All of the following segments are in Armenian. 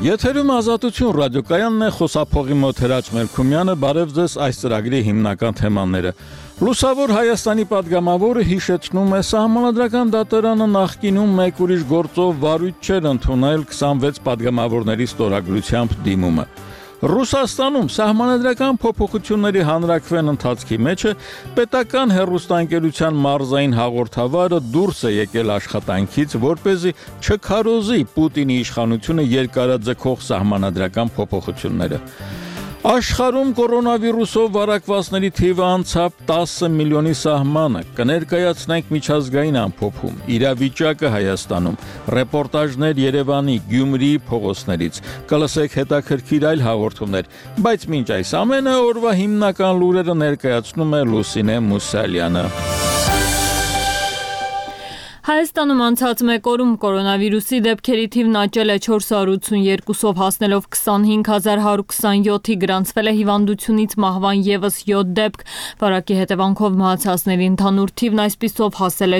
Եթերում ազատություն ռադիոկայանն է, խոսափողի մոտ Հրաչ Մելքումյանը, բարև ձեզ այս ծրագրի հիմնական թեմաները։ Լուսավոր Հայաստանի падգամավորը հիշեցնում է, Սահմանադրական դատարանը նախկինում մեկ ուրիշ գործով վարույթ չէր ընդունել 26 падգամավորների ստորագրությամբ դիմումը։ Ռուսաստանում Սահմանադրական փոփոխությունների հանրաքվեն ընթացքի մեջ պետական հեռուստաընկերության մարզային հաղորդավարը դուրս է եկել աշխատանքից, որպեսզի չքարոզի Պուտինի իշխանությունը երկարաձգող սահմանադրական փոփոխությունները։ Աշխարհում կորոնավիրուսով վարակվածների թիվը անցավ 10 միլիոնի սահմանը, կներկայացնենք միջազգային ամփոփում, իրավիճակը Հայաստանում, ռեպորտաժներ Երևանի, Գյումրիի փողոցներից, կլսեք հետաքրքիր այլ հաղորդումներ, բայց մինչ այս ամենը օրվա հիմնական լուրերը ներկայացնում է Լուսինե Մուսալյանը։ Հայաստանում անցած մեկ օրում կորոնավիրուսի դեպքերի թիվն աճել է 482-ով հասնելով 25127-ի, գրանցվել է հիվանդությունից մահվան ևս 7 դեպք, վարակի հետևանքով մահացածների ընդհանուր թիվն այսպիսով հասել է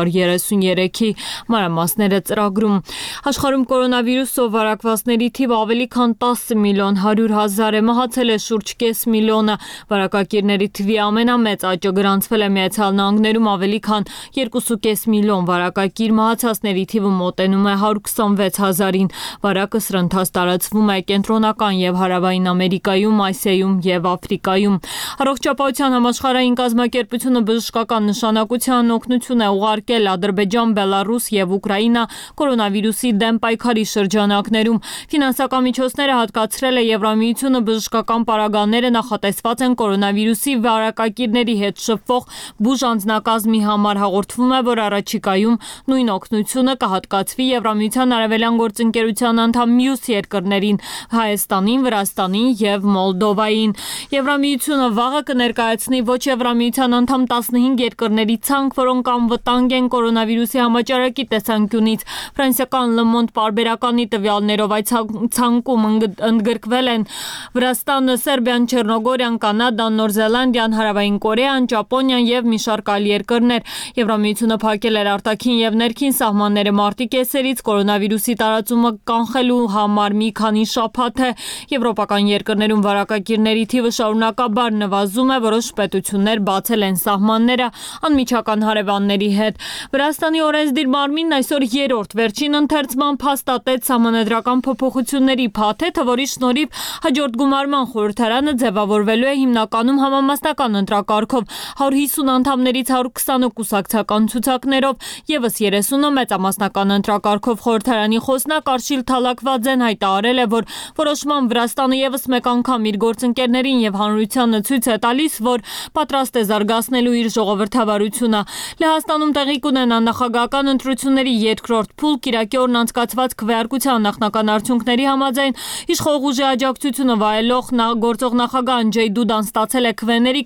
433-ի, մանրամասները ծրագրում։ Աշխարհում կորոնավիրուսով վարակվածների թիվը ավելի քան 10 միլիոն 100 հազար է, մահացել է շուրջ կես միլիոնը, վարակակիրների թվի ամենամեծ աճը գրանցվել է Միացյալ Նահանգներում ավելի քան 2.5 միլիոն վարակակիր, մահացածների թիվը մոտենում է 126 հազարին, վարակը սրընթաց տարածվում է կենտրոնական եւ հարավային Ամերիկայում, Ասիայում եւ Աֆրիկայում։ Առողջապահության համաշխարհային կազմակերպությունը բժշկական նշանակության օգնություն է ուղարկել Ադրբեջան, Բելարուս եւ Ուկրաինա կորոնավիրուսի դեմ պայքարի շրջանակներում։ Ֆինանսական միջոցները հատկացրել է Եվրամիությունը, բժշկական պարագաները նախատեսված են կորոնավիրուսի վարակակիրների հետ շփվող բուժ անձնակազմի համար, հաղորդվում է, որ առաջիկայում նույն օգնությունը կհատկացվի Եվրամիության արևելյան գործընկերության անդամ մյուս երկրներին՝ Հայաստանին, Վրաստանին եւ Մոլդովային։ Եվրամիությունը վաղը կներկայացնի ոչ Եվրամիության անդամ 15 երկրների ցանկ, որոնք անվտանգ են կորոնավիրուսի համաճարակի տեսանկյունից։ Ֆրանսիական Le Monde պարբերականի տվյալներով այդ ցանկում ընդգրկվել են Վրաստանը, Սերբիան, Չեռնոգորիան, Կանադան, Նոր Զելանդիան, Հարավային Կորեան, Ճապոնիան եւ մի շարք այլ երկրներ։ Եվրամիությունը փակել էր արտաքին եւ ներքին սահմանները մարտի կեսերից կորոնավիրուսի տարածումը կանխելու համար մի քանի շաբաթ է։ Եվրոպական երկրներում վարակակիրների թիվը շարունակաբար նվազում է, որոշ պետություններ բացել են սահմանները անմիջական հարևանների հետ։ Վրաստանի օրենսդիր մարմինն այսօր երրորդ վերջին ընթերցման հաստատեց սահմանադրական փոփոխությունների փաթեթը, որի շնորհիվ հաջորդ գումարման խորհրդարանը ձևավորվելու է հիմնականում համամասնական ընտրակարգով, 150 անդամներից 120-ը կուսակցական ցուցակներով, ևս 30-ը մեծամասնական ընտրակարգով։ Խորհրդարանի խոսնակ Արշիլ Թալակվաձեն հայտարարել է, որ որոշման Վրաստանը ևս մեկ անգամ իր գործընկերներին եւ հանրությանը ցույց է տալիս, որ պատրաստ է զարգացնելու իր ժողովրդավարությունը։ Լեհաստանում տեղի կունենա նախագահական ընտրությունների երկրորդ փուլ, կիրակի օրն անցկացված քվեարկության նախնական արդյունքների համաձայն իշխող ուժի աջակցությունը վայելող գործող նախագահ Անջեյ Դուդան ստացել է քվեների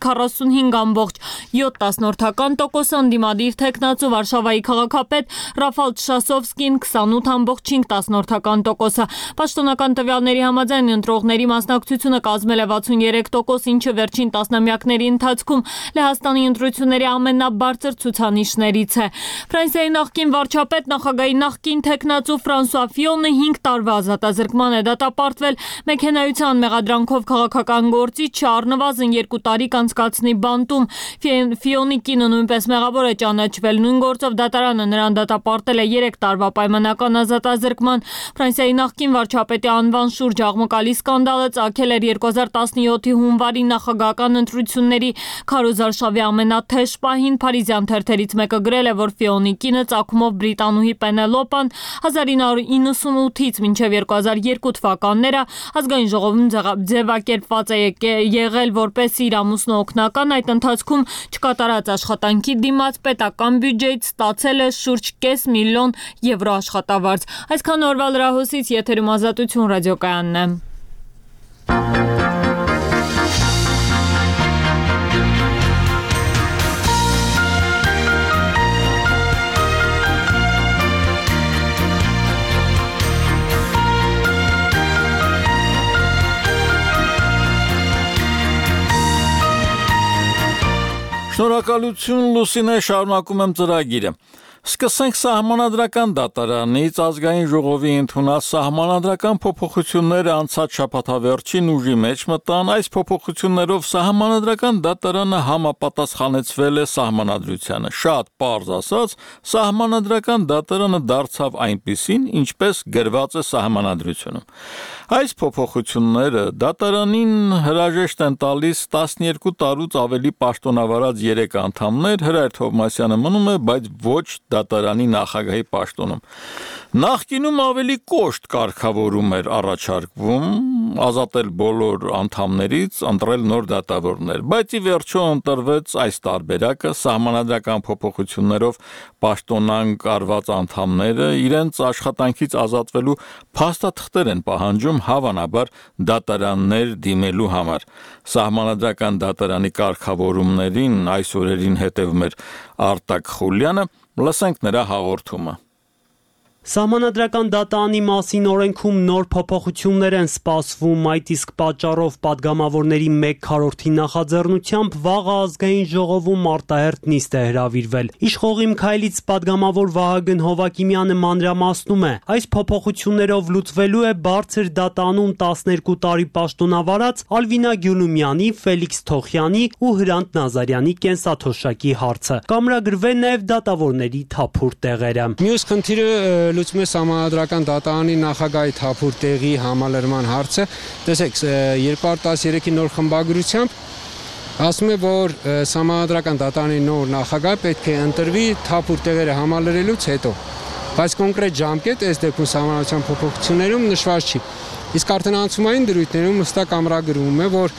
45.7%, ընդդիմադիր թեկնածու Վարշավայի քաղաքապետ Ռաֆալ Տշասովսկին 28.10%։ Պաշտոնական տվյալների համաձայն ընտրողների մասնակցությունը կազմել է 63%, ինչը վերջին տասնամյակների ընթացքում Լեհաստանի ընտրությունների ամենաբարձր ցուցանիշներից է։ Ֆրանսիայի նախկին վարչապետ, նախագահի նախկին թեկնածու Ֆրանսուଆ Ֆիոնը 5 տարվա ազատազրկման է դատապարտվել մեքենայության մեղադրանքով քաղաքական գործիչ առնվազն 2 տարի կանցկացնի բանտում։ Ֆիոնի կինը նույնպես մեղավոր է ճանաչվել։ Նույն գործով դատարանը նրան դատապարտել է 3 տարվա պայմանական ազատազրկման։ Ֆրանսիայի նախկին վարչապետի անվան շուրջ աղմկալի սկանդալը ծագել էր 2017-ի հունվարի նախագահական ընտրությունների քարոզարշավի ամենաթեժ պահին։ Փարիզյան թերթերից մեկը գրել է, որ Ֆիոնի կինը ծագումով բրիտանուհի Պենելոպան 1998-ից մինչև 2002 թվականները ազգային ժողովում ձևակերպված է եղել որպես իր ամուսնու օգնական։ Այդ ընթացքում չկատարած աշխատանքի դիմաց պետական բյուջեից ստացել է շուրջ կես միլիոն եվրո աշխատավարձ։ Այսքան օրվա լրահոսից, եթերում ազատություն ռադիոկայանն է։ Շնորհակալություն Լուսինե, շարունակում եմ ծրագիրը։ Սկսենք Սահմանադրական դատարանից ազգային ժողովի ընդունած սահմանադրական փոփոխությունները անցած շաբաթավերջին ուժի մեջ մտան, այս փոփոխություններով Սահմանադրական դատարանը համապատասխանեցվել է Սահմանադրությանը։ Շատ պարզ ասած, Սահմանադրական դատարանը դարձավ այնպիսին, ինչպես գրված է Սահմանադրությունում։ Այս փոփոխությունները դատարանին հրաժեշտ են տալիս 12 տարուց ավելի պաշտոնավարած 3 անդամներ, Հրայր Թովմասյանը մնում է, բայց ոչ դատարանի նախագահի պաշտոնում։ Նախկինում ավելի կոշտ կարգավորում էր առաջարկվում, ազատել բոլոր անդամներից, ընտրել նոր դատավորներ, բայց ի վերջո ընտրվեց այս տարբերակը, Սահմանադրական փոփոխություններով պաշտոնանկ արված անդամները իրենց աշխատանքից ազատվելու փաստաթղթեր են պահանջում հավանաբար դատարաններ դիմելու համար։ Սահմանադրական դատարանի կարգավորումներին այս օրերին հետևում էր Արտակ Խուլյանը, լսենք նրա հաղորդումը։ Սահմանադրական դատարանի մասին օրենքում նոր փոփոխություններ են սպասվում, այդ իսկ պատճառով падգամավորների 1/4 նախաձեռնությամբ վաղը ազգային ժողովում արտահերթ նիստ է հրավիրվել։ Իշխողի Մքայելից падգամավոր Վահագն Հովակիմյանը մանրամասնում է, այս փոփոխություններով լուծվելու է բարձր դատանում 12 տարի պաշտոնավարած Ալվինա Գյուլումյանի, Ֆելիքս Թոխյանի ու Հրանտ Նազարյանի կենսաթոշակի հարցը։ Կամրագրվել նաև դատավորների թափուր տեղերը։ Մյուս խնդիրը լուծում է Սահմանադրական դատարանի նախագահի թափուր տեղի համալրման հարցը։ Տեսեք, 213-ի նոր խմբագրությամբ ասում է, որ Սահմանադրական դատարանի նոր նախագահ պետք է ընտրվի թափուր տեղերը համալրելուց հետո, բայց կոնկրետ ժամկետ այս դեպքում Սահմանադրության փոփոխություններում նշված չի։ Իսկ արդեն անցումային դրույթներում հստակ ամրագրվում է, որ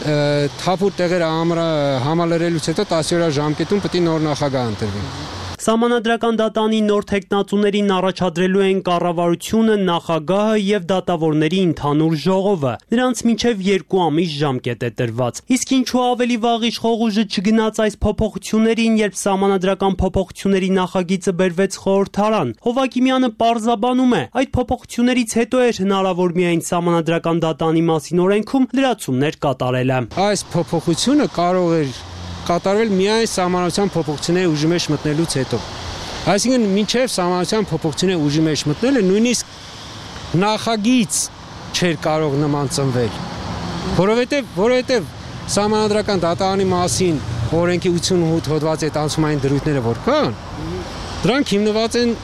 թափուր տեղերը համալրելուց հետո 10 օրյա ժամկետում պետք է նոր նախագահ ընտրվի։ Սահմանադրական դատարանի նոր թեկնածուներին առաջադրելու են կառավարությունը, նախագահը եւ դատավորների ընդհանուր ժողովը։ Նրանց մինչեւ 2 ամիս ժամկետ է տրված։ Իսկ ինչու ավելի վաղ իշխող ուժը չգնաց այս փոփոխություններին, երբ Սահմանադրական փոփոխությունների նախագիծը բերվեց խորհրդարան։ Հովակիմյանը պարզաբանում է, այդ փոփոխություններից հետո էր հնարավոր միայն Սահմանադրական դատարանի մասին օրենքում լրացումներ կատարելը։ Այս փոփոխությունը կարող էր կատարվել միայն Սահմանադրության փոփոխությունների ուժի մեջ մտնելուց հետո։ Այսինքն մինչև Սահմանադրության փոփոխությունների ուժի մեջ մտնելը նույնիսկ նախագիծ չէր կարող նման ծնվել, որովհետև Սահմանադրական դատարանի մասին օրենքի 88 հոդվածի այդ անցումային դրույթները որ կան, դրանք հիմնված են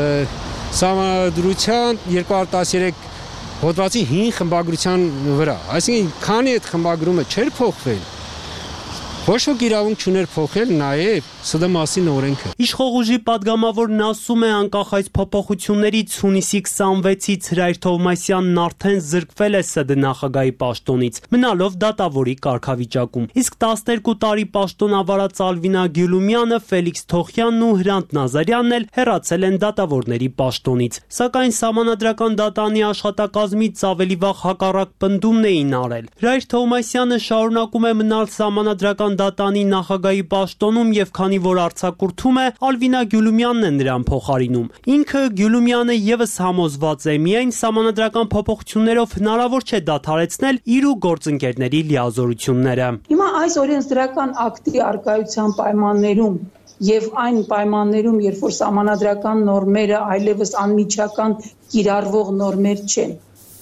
Սահմանադրության 213 հոդվածի 5 խմբագրության վրա։ Այսինքն քանի այդ խմբագրումը չէր փոխվել, ոչ ոք իրավունք չուներ փոխել նաև ՍԴ մասին օրենքը։ Իշխող ուժի падգամավորն ասում է, անկախ այս փոփոխություններից հունիսի 26-ից Հրայր Թովմասյանն արդեն զրկվել է ՍԴ նախագահի պաշտոնից, մնալով դատավորի կարգավիճակում։ Իսկ 12 տարի պաշտոնավարած Ալվինա Գյուլումյանը, Ֆելիքս Թոխյանն ու Հրանտ Նազարյանն էլ հեռացել են դատավորների պաշտոնից։ Սակայն Սահմանադրական դատարանի աշխատակազմից ավելի վաղ հակառակ պնդումն էին արել։ Հրայր Թովմասյանը շարունակում է մնալ Սահմանադրական դատարանի նախագահի պաշտոնում եւ քանի որ արձակուրդում է, Ալվինա Գյուլումյանն է նրան փոխարինում։ Ինքը Գյուլումյանը եւս համոզված է, միայն Սահմանադրական փոփոխություններով հնարավոր չէ դադարեցնել իր ու գործընկերների լիազորությունները։ Հիմա այս օրենսդրական ակտի արկայության պայմաններում եւ այն պայմաններում, երբ որ Սահմանադրական նորմերը այլևս անմիջական կիրառվող նորմեր չեն,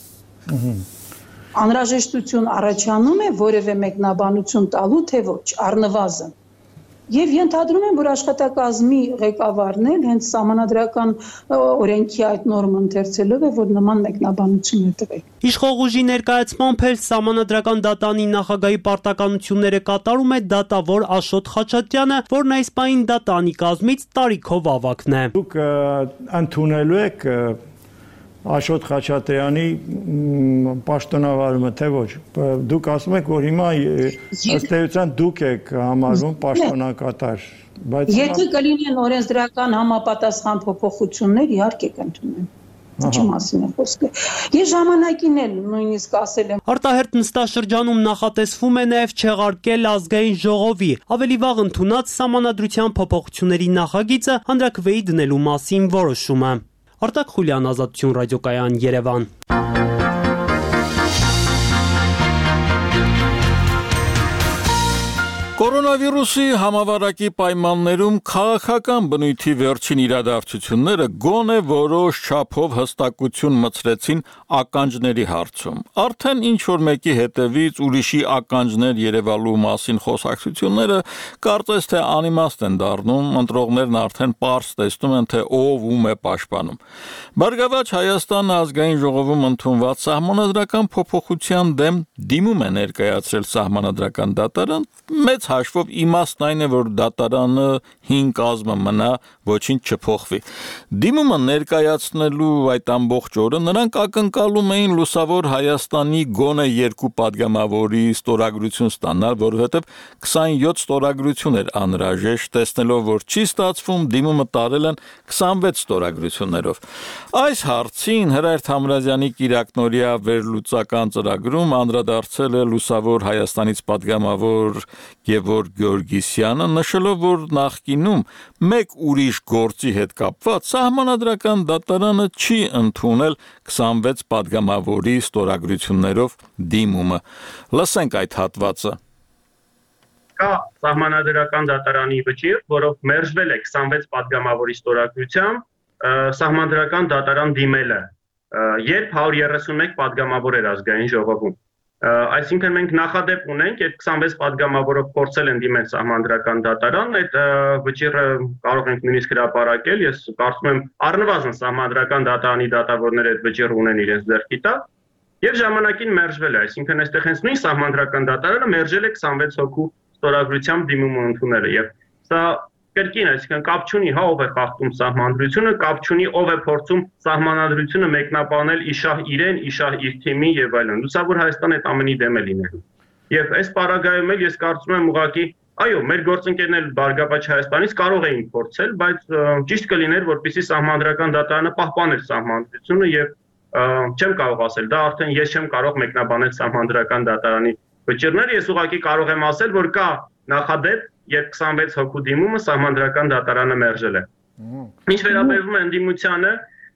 անհրաժեշտություն առաջանում է որևէ մեկնաբանություն տալու, թե ոչ, առնվազն։ Եվ ենթադրում եմ, որ աշխատակազմի ղեկավարն էլ հենց Սահմանադրական օրենքի այդ նորմը ընթերցելով է, որ նման մեկնաբանություն է տվել։ Իշխող ուժի ներկայացմամբ էլ Սահմանադրական դատարանի նախագահի պարտականությունները կատարում է դատավոր Աշոտ Խաչատրյանը, որն այս պահին դատարանի կազմից տարիքով ավագն է։ Դուք ընդունելու եք Աշոտ Խաչատրյանի պաշտոնավարումը, թե ոչ։ Դուք ասում եք, որ հիմա ըստ էության դուք եք համարվում պաշտոնակատար, բայց եթե կլինեն օրենսդրական համապատասխան փոփոխություններ, իհարկե կընդունեմ։ Ինչի մասին է խոսքը։ Ես ժամանակին էլ նույնիսկ ասել եմ։ Արտահերթ նստաշրջանում նախատեսվում է նաև չեղարկել ազգային ժողովի ավելի վաղ ընդունած Սահմանադրության փոփոխությունների նախագիծը հանրաքվեի դնելու մասին որոշումը։ Արտակ Խուլյան, Ազատություն ռադիոկայան, Երևան։ Կորոնավիրուսի համավարակի պայմաններում քաղաքական բնույթի վերջին իրադարձությունները գոնե որոշ չափով հստակություն մցրեցին ականջների հարցում։ Արդեն ինչ-որ մեկի հետևից ուրիշի ականջներ երևալու մասին խոսակցությունները կարծես թե անիմաստ են դառնում, ընտրողներն արդեն պարզ տեսնում են, թե ով ում է պաշտպանում։ Բարգավաճ Հայաստանը ազգային ժողովում ընդունված սահմանադրական փոփոխության դեմ դիմում է ներկայացրել սահմանադրական դատարան, մեծ հաշվով իմաստն այն է, որ դատարանը 5 կազմը մնա, ոչինչ չփոխվի։ Դիմումը ներկայացնելու այդ ամբողջ օրը նրանք ակնկալում էին Լուսավոր Հայաստանի գոնե 2 падգամավորի ստորագրություն ստանալ, որովհետև 27 ստորագրություն էր անհրաժեշտ, տեսնելով, որ չի ստացվում, դիմումը տարել են 26 ստորագրություններով։ Այս հարցին Հրայր Թամրազյանի կիրակնօրյա վերլուծական ծրագրում անդրադարձել է Լուսավոր Հայաստանից падգամավոր Գևորգ Գյորգիսյանը, նշելով, որ նախկինում մեկ ուրիշ գործի հետ կապված սահմանադրական դատարանը չի ընդունել 26 падգամավորի ստորագրություններով դիմումը։ Լսենք այդ հատվածը։ Կա սահմանադրական դատարանի վճիռ, որով մերժվել է 26 падգամավորի ստորագրությամբ սահմանադրական դատարան դիմելը, երբ 131 падգամավոր էր ազգային ժողովում։ Այսինքն մենք նախադեպ ունենք, երբ 26 падգամավորով փորձել են դիմել սահմանադրական դատարան, այդ վճիռը կարող ենք նույնիսկ հրապարակել, ես կարծում եմ առնվազն սահմանադրական դատարանի դատավորները այդ վճիռը ունեն իրենց ձեռքի տակ, եւ ժամանակին մերժվել է, այսինքն այստեղ հենց նույն սահմանադրական դատարանը մերժել է 26 հոգու ստորագրությամբ դիմումը ընդունելը եւ սա կրկին, այսինքն կապ չունի, հա ով է խախտում սահմանադրությունը, կապ չունի ով է փորձում սահմանադրությունը մեկնաբանել իշահ իրեն, իշահ իր թիմին եւ այլն։ Լուսավոր Հայաստանը այդ ամենի դեմ է լինելու։ Եվ այս պարագայում էլ ես կարծում եմ ուղղակի, այո, մեր գործընկերներ Բարգավաճ Հայաստանից կարող էին փորձել, բայց ճիշտ կլիներ, որպեսզի սահմանադրական դատարանը պահպաներ սահմանադրությունը եւ չեմ կարող ասել, դա արդեն ես չեմ կարող մեկնաբանել սահմանադրական դատարանի վճիռները, ես ուղղակի կարող եմ ասել, որ կա նախադեպ, երբ 26 հոգու դիմումը սահմանադրական դատարանը մերժել է։ Ինչ վերաբերվում է ընդդիմությանը,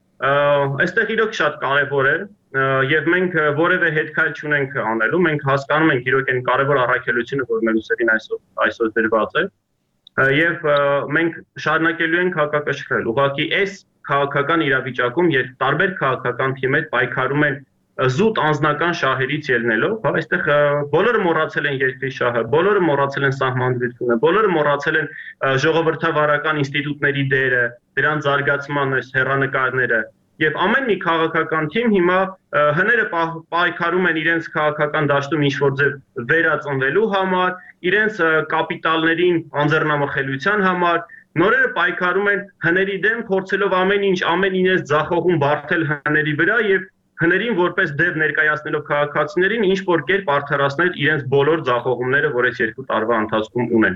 այստեղ իրոք շատ կարևոր է եւ մենք որևէ հետքայլ չունենք անելու, մենք հասկանում ենք իրոք այն կարևոր առաքելությունը, որ մեր ուսերին այսօր դրված է, եւ մենք շարունակելու ենք հակակշռել։ Ուղղակի այս քաղաքական իրավիճակում, երբ տարբեր քաղաքական թիմեր պայքարում են զուտ անձնական շահերից ելնելով, հա, այստեղ բոլորը մոռացել են երկրի շահը, բոլորը մոռացել են սահմանադրությունը, բոլորը մոռացել են ժողովրդավարական ինստիտուտների դերը, դրանց զարգացման այս հեռանկարները, եւ ամեն մի քաղաքական թիմ հիմա հները պայքարում են իրենց քաղաքական դաշտում ինչ-որ ձև վերածնվելու համար, իրենց կապիտալներին անձեռնամխելիության համար, նորերը պայքարում են հների դեմ, փորձելով ամեն ինչ իրենց ձախողում բարթել հների վրա եւ հներին որպես դեպ ներկայացնելով քաղաքացիներին ինչ որ կերպ արդարացնել իրենց բոլոր ձախողումները, որ այս 2 տարվա ընթացքում ունեն։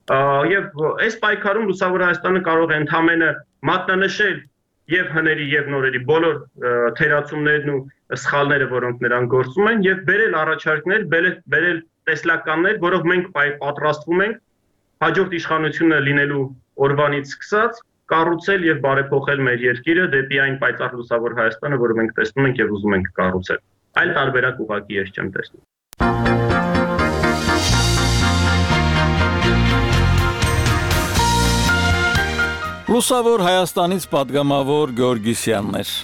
Եվ այս պայքարում Լուսավոր Հայաստանը կարող է ընդհանրապես մատնանշել եւ հների եւ նորերի բոլոր թերացումներն ու սխալները, որոնք նրանք գործում են, եւ բերել առաջարկներ, բերել տեսլականներ, որով մենք պատրաստվում ենք հաջորդ իշխանությունը լինելու օրվանից սկսած կառուցել եւ բարեփոխել մեր երկիրը դեպի այն պայծառ Լուսավոր Հայաստանը, որը մենք տեսնում ենք եւ ուզում ենք կառուցել։ Այլ տարբերակ ուղղակի ես չեմ տեսնում։ Լուսավոր Հայաստանից падգամավոր Գյորգիսյանն էր։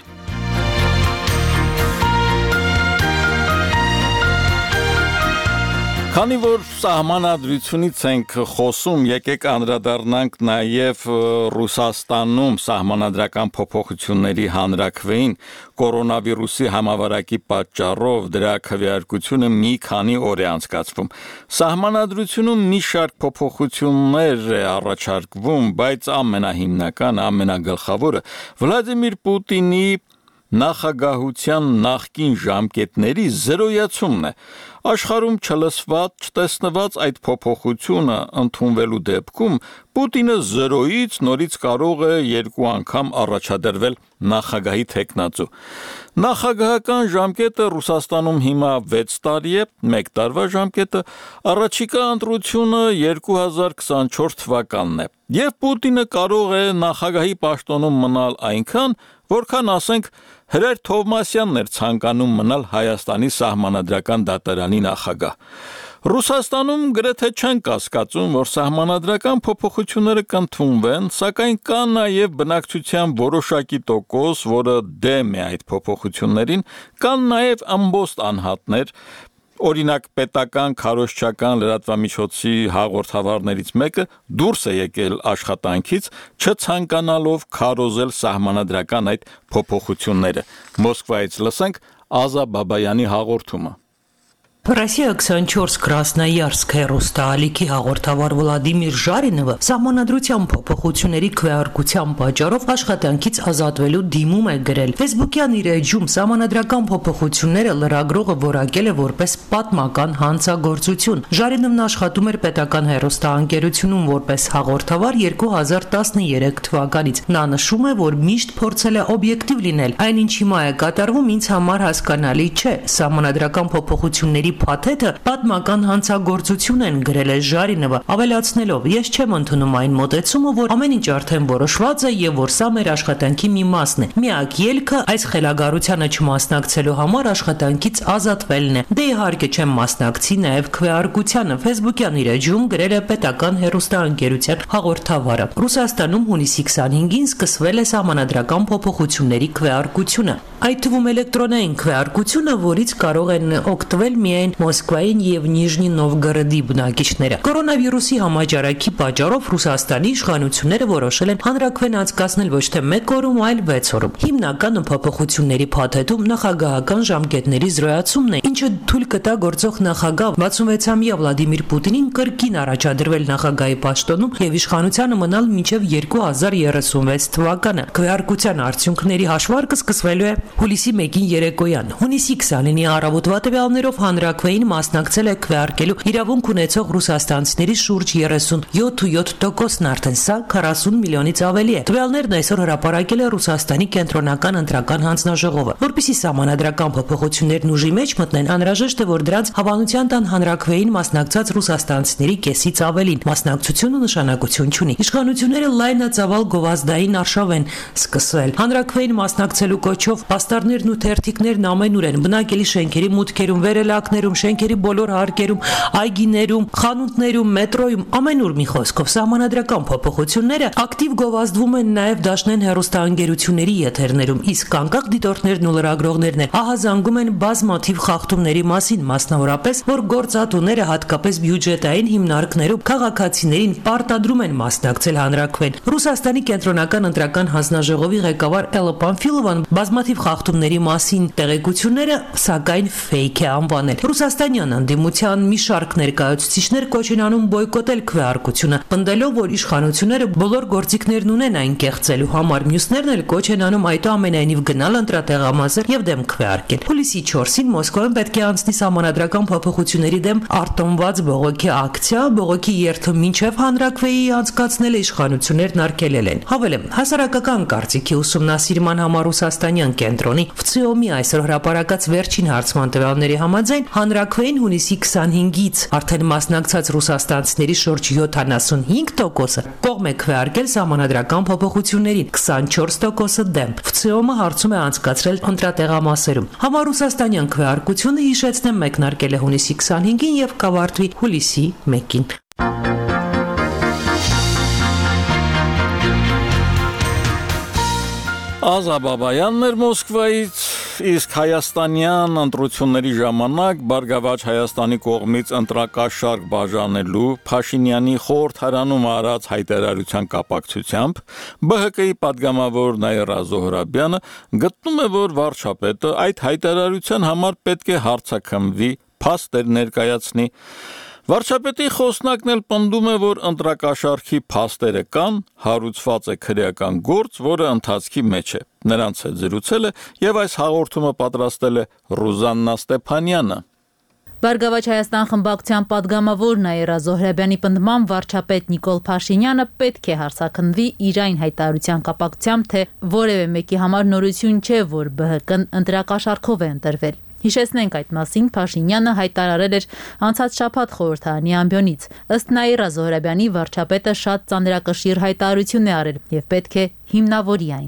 Քանի որ սահմանադրությունից ենք խոսում, եկեք անդրադառնանք նաև Ռուսաստանում սահմանադրական փոփոխությունների հանրաքվեին, կորոնավիրուսի համավարակի պատճառով դրա քվեարկությունը մի քանի օր է անցկացվում։ Սահմանադրությունում մի շարք փոփոխություններ է առաջարկվում, բայց ամենահիմնական, ամենագլխավորը Վլադիմիր Պուտինի նախագահության նախկին ժամկետների զրոյացումն է։ Աշխարհում չլսված, չտեսնված այդ փոփոխությունը ընդունվելու դեպքում Պուտինը զրոյից նորից կարող է 2 անգամ առաջադրվել նախագահի թեկնածու։ Նախագահական ժամկետը Ռուսաստանում հիմա 6 տարի է, 1 տարվա ժամկետը, առաջիկա ընտրությունը 2024 թվականն է։ Եվ Պուտինը կարող է նախագահի պաշտոնում մնալ այնքան, որքան ասենք Հրեր Թովմասյանն էր ցանկանում մնալ Հայաստանի սահմանադրական դատարանի նախագահ։ Ռուսաստանում գրեթե չեն կասկածում, որ սահմանադրական փոփոխությունները կընդունվեն, սակայն կա նաև բնակչության որոշակի տոկոս, որը դեմ է այդ փոփոխություններին, կան նաև ամբողջ անհատներ, օրինակ պետական քարոզչական լրատվամիջոցի հաղորդավարներից մեկը դուրս է եկել աշխատանքից, չցանկանալով քարոզել սահմանադրական այդ փոփոխությունները։ Մոսկվայից լսենք Ազա Բաբայանի հաղորդումը։ Россия 24 Красноярск հեռուստաալիքի հաղորդավար Վլադիմիր Ժարինովը սահմանադրության փոփոխությունների քվեարկության պատճառով աշխատանքից ազատվելու դիմում է գրել։ Facebook-յան իր էջում սահմանադրական փոփոխությունները լրագրողը որակել է որպես պատմական հանցագործություն։ Ժարինովն աշխատում էր պետական հեռուստաընկերությունում որպես հաղորդավար 2013 թվականից։ Նա նշում է, որ միշտ փորձել է օբյեկտիվ լինել։ Այն, ինչ հիմա է կատարվում, ինձ համար հասկանալի չէ։ Սահմանադրական փոփոխությունների փաթեթը պատմական հանցագործություն են գրել է Ժարինովը, ավելացնելով. Ես չեմ ընդունում այն մոտեցումը, որ ամեն ինչ արդեն որոշված է եւ որ սա մեր աշխատանքի մի մասն է։ Միակ ելքը այս խելագարությանը չմասնակցելու համար աշխատանքից ազատվելն է։ Դե իհարկե չեմ մասնակցի նաեւ քվեարկությանը։ Facebook-յան իր էջում գրել է պետական հեռուստաընկերության հաղորդավարը։ Ռուսաստանում հունիսի 25-ին սկսվել է սահմանադրական փոփոխությունների քվեարկությունը։ Այդ թվում էլեկտրոնային քվեարկությունը, որից կարող են օգտվել միայն Մոսկվային եւ Նիժնի Նովգորոդի բնակիչները։ Կորոնավիրուսի համաճարակի պատճառով Ռուսաստանի իշխանությունները որոշել են հանրաքվեն անցկացնել ոչ թե 1 օրում, այլ 6 օրում։ Հիմնականը փոփոխությունների փաթեթում նախագահական ժամկետների զրոյացումն է, ինչը թույլ կտա գործող նախագահ 66-ամյա Վլադիմիր Պուտինին կրկին առաջադրվել նախագահի պաշտոնում եւ իշխանությանը մնալ մինչեւ 2036 թվականը։ Քվեարկության արդյունքների հաշվարկը սկսվելու է հուլիսի 1-ին երեկոյան։ Հունիսի 29-ի առավոտվա տվյալներով հանրաքվեին մասնակցել է քվեարկելու իրավունք ունեցող ռուսաստանցիների շուրջ 37%-ն արդեն սա 40 միլիոնից ավելի է։ Տվյալներն այսօր հրապարակել է Ռուսաստանի կենտրոնական ընտրական հանձնաժողովը։ Որպեսզի սահմանադրական փոփոխություններն ուժի մեջ մտնեն, անհրաժեշտ է, որ դրանց հավանության տան հանրաքվեին մասնակցած ռուսաստանցիների կեսից ավելին։ Մասնակցությունը նշանակություն չունի։ Իշխանությունները լայնածավալ գովազդային արշավ են սկսվել։ Հանրաքվեին մասնակցելու կոչով պաստառներն ու թերթիկներն ամենուր են, բնակելի շենքերի մուտքերում, վերելակներում, շենքերի բոլոր հարկերում, այգիներում, խանութներում, մետրոյում, ամենուր մի խոսքով սահմանադրական փոփոխությունները ակտիվ գովազդվում են նաև դաշնային հեռուստաընկերությունների եթերներում, իսկ անկախ դիտորդներն ու լրագրողներն են ահազանգում են բազմաթիվ խախտումների մասին, մասնավորապես, որ գործատուները հատկապես բյուջետային հիմնարկներում քաղաքացիներին պարտադրում են մասնակցել հանրաքվեն։ Ռուսաստանի կենտրոնական ընտրական հանձնաժողովի ղեկավար Էլլա Պանֆիլովան բազմաթիվ խախտումների մասին տեղեկությունները սակայն ֆեյք է անվանել։ Ռուսաստանյան անդիմության մի շարք ներկայացուցիչներ կոչ են անում բոյկոտել քվեարկությունը, պնդելով, որ իշխանությունները բոլոր գործիքներն ունեն այն կեղծելու համար, մյուսներն էլ կոչ են անում այդուամենայնիվ գնալ ընտրատեղամասեր եւ դեմ քվեարկել։ Հուլիսի 4-ին Մոսկվայում պետք է անցնի սահմանադրական փոփոխությունների դեմ արտոնված բողոքի ակցիա, բողոքի երթը մինչեւ հանրաքվեի անցկացնելը իշխանություններն արգելել են։ Հավելեմ, հասարակական կարծիքի ուսումնասիրման համար Ռուսաստանյան կենտրոնի ՎՑԻՕՄ-ի այսօր հրապարակած վերջին հարցման տվյալների համաձայն հանրաքվեին հունիսի 25-ից արդեն մասնակցած ռուսաստանցիների շուրջ 75%-ը կողմ է քվեարկել սահմանադրական փոփոխություններին, 24%-ը դեմ։ ՎՑԻՕՄ-ը հարցում է անցկացրել ընտրատեղամասերում։ Համառուսաստանյան քվեարկությունը, հիշեցնեմ, մեկնարկել է հունիսի 25-ին եւ կավարտվի հուլիսի 1-ին։ Ազա Բաբայանն էր Մոսկվայից, իսկ հայաստանյան ընտրությունների ժամանակ Բարգավաճ Հայաստանի կողմից ընտրակաշարք բաժանելու Փաշինյանի խորհրդարանում արած հայտարարության կապակցությամբ ԲՀԿ-ի падգամավոր Նաիրա Զոհրաբյանը գտնում է, որ վարչապետը այդ հայտարարության համար պետք է հարցաքննվի, փաստեր ներկայացնի։ Վարչապետի խոսնակն էլ պնդում է, որ ընտրակաշարքի փաստերը կան, հարուցված է քրեական գործ, որը ընթացքի մեջ է։ Նրանց հետ զրուցել է եւ այս հաղորդումը պատրաստել է Ռուզաննա Ստեփանյանը։ Բարգավաճ Հայաստան խմբակցության падգամավոր Նաիրա Զոհրաբյանի պնդմամբ վարչապետ Նիկոլ Փաշինյանը պետք է հարցաքննվի իր այն հայտարարության կապակցությամբ, թե որևէ մեկի համար նորություն չէ, որ ԲՀԿ-ն ընտրակաշարքով է ընտրվել։ Հիշեցնենք, այդ մասին Փաշինյանը հայտարարել էր անցած շաբաթ խորհրդարանի ամբիոնից։ Ըստ Նաիրա Զոհրաբյանի, վարչապետը շատ ծանրակշիռ հայտարարություն է արել եւ պետք է հիմնավորի այն։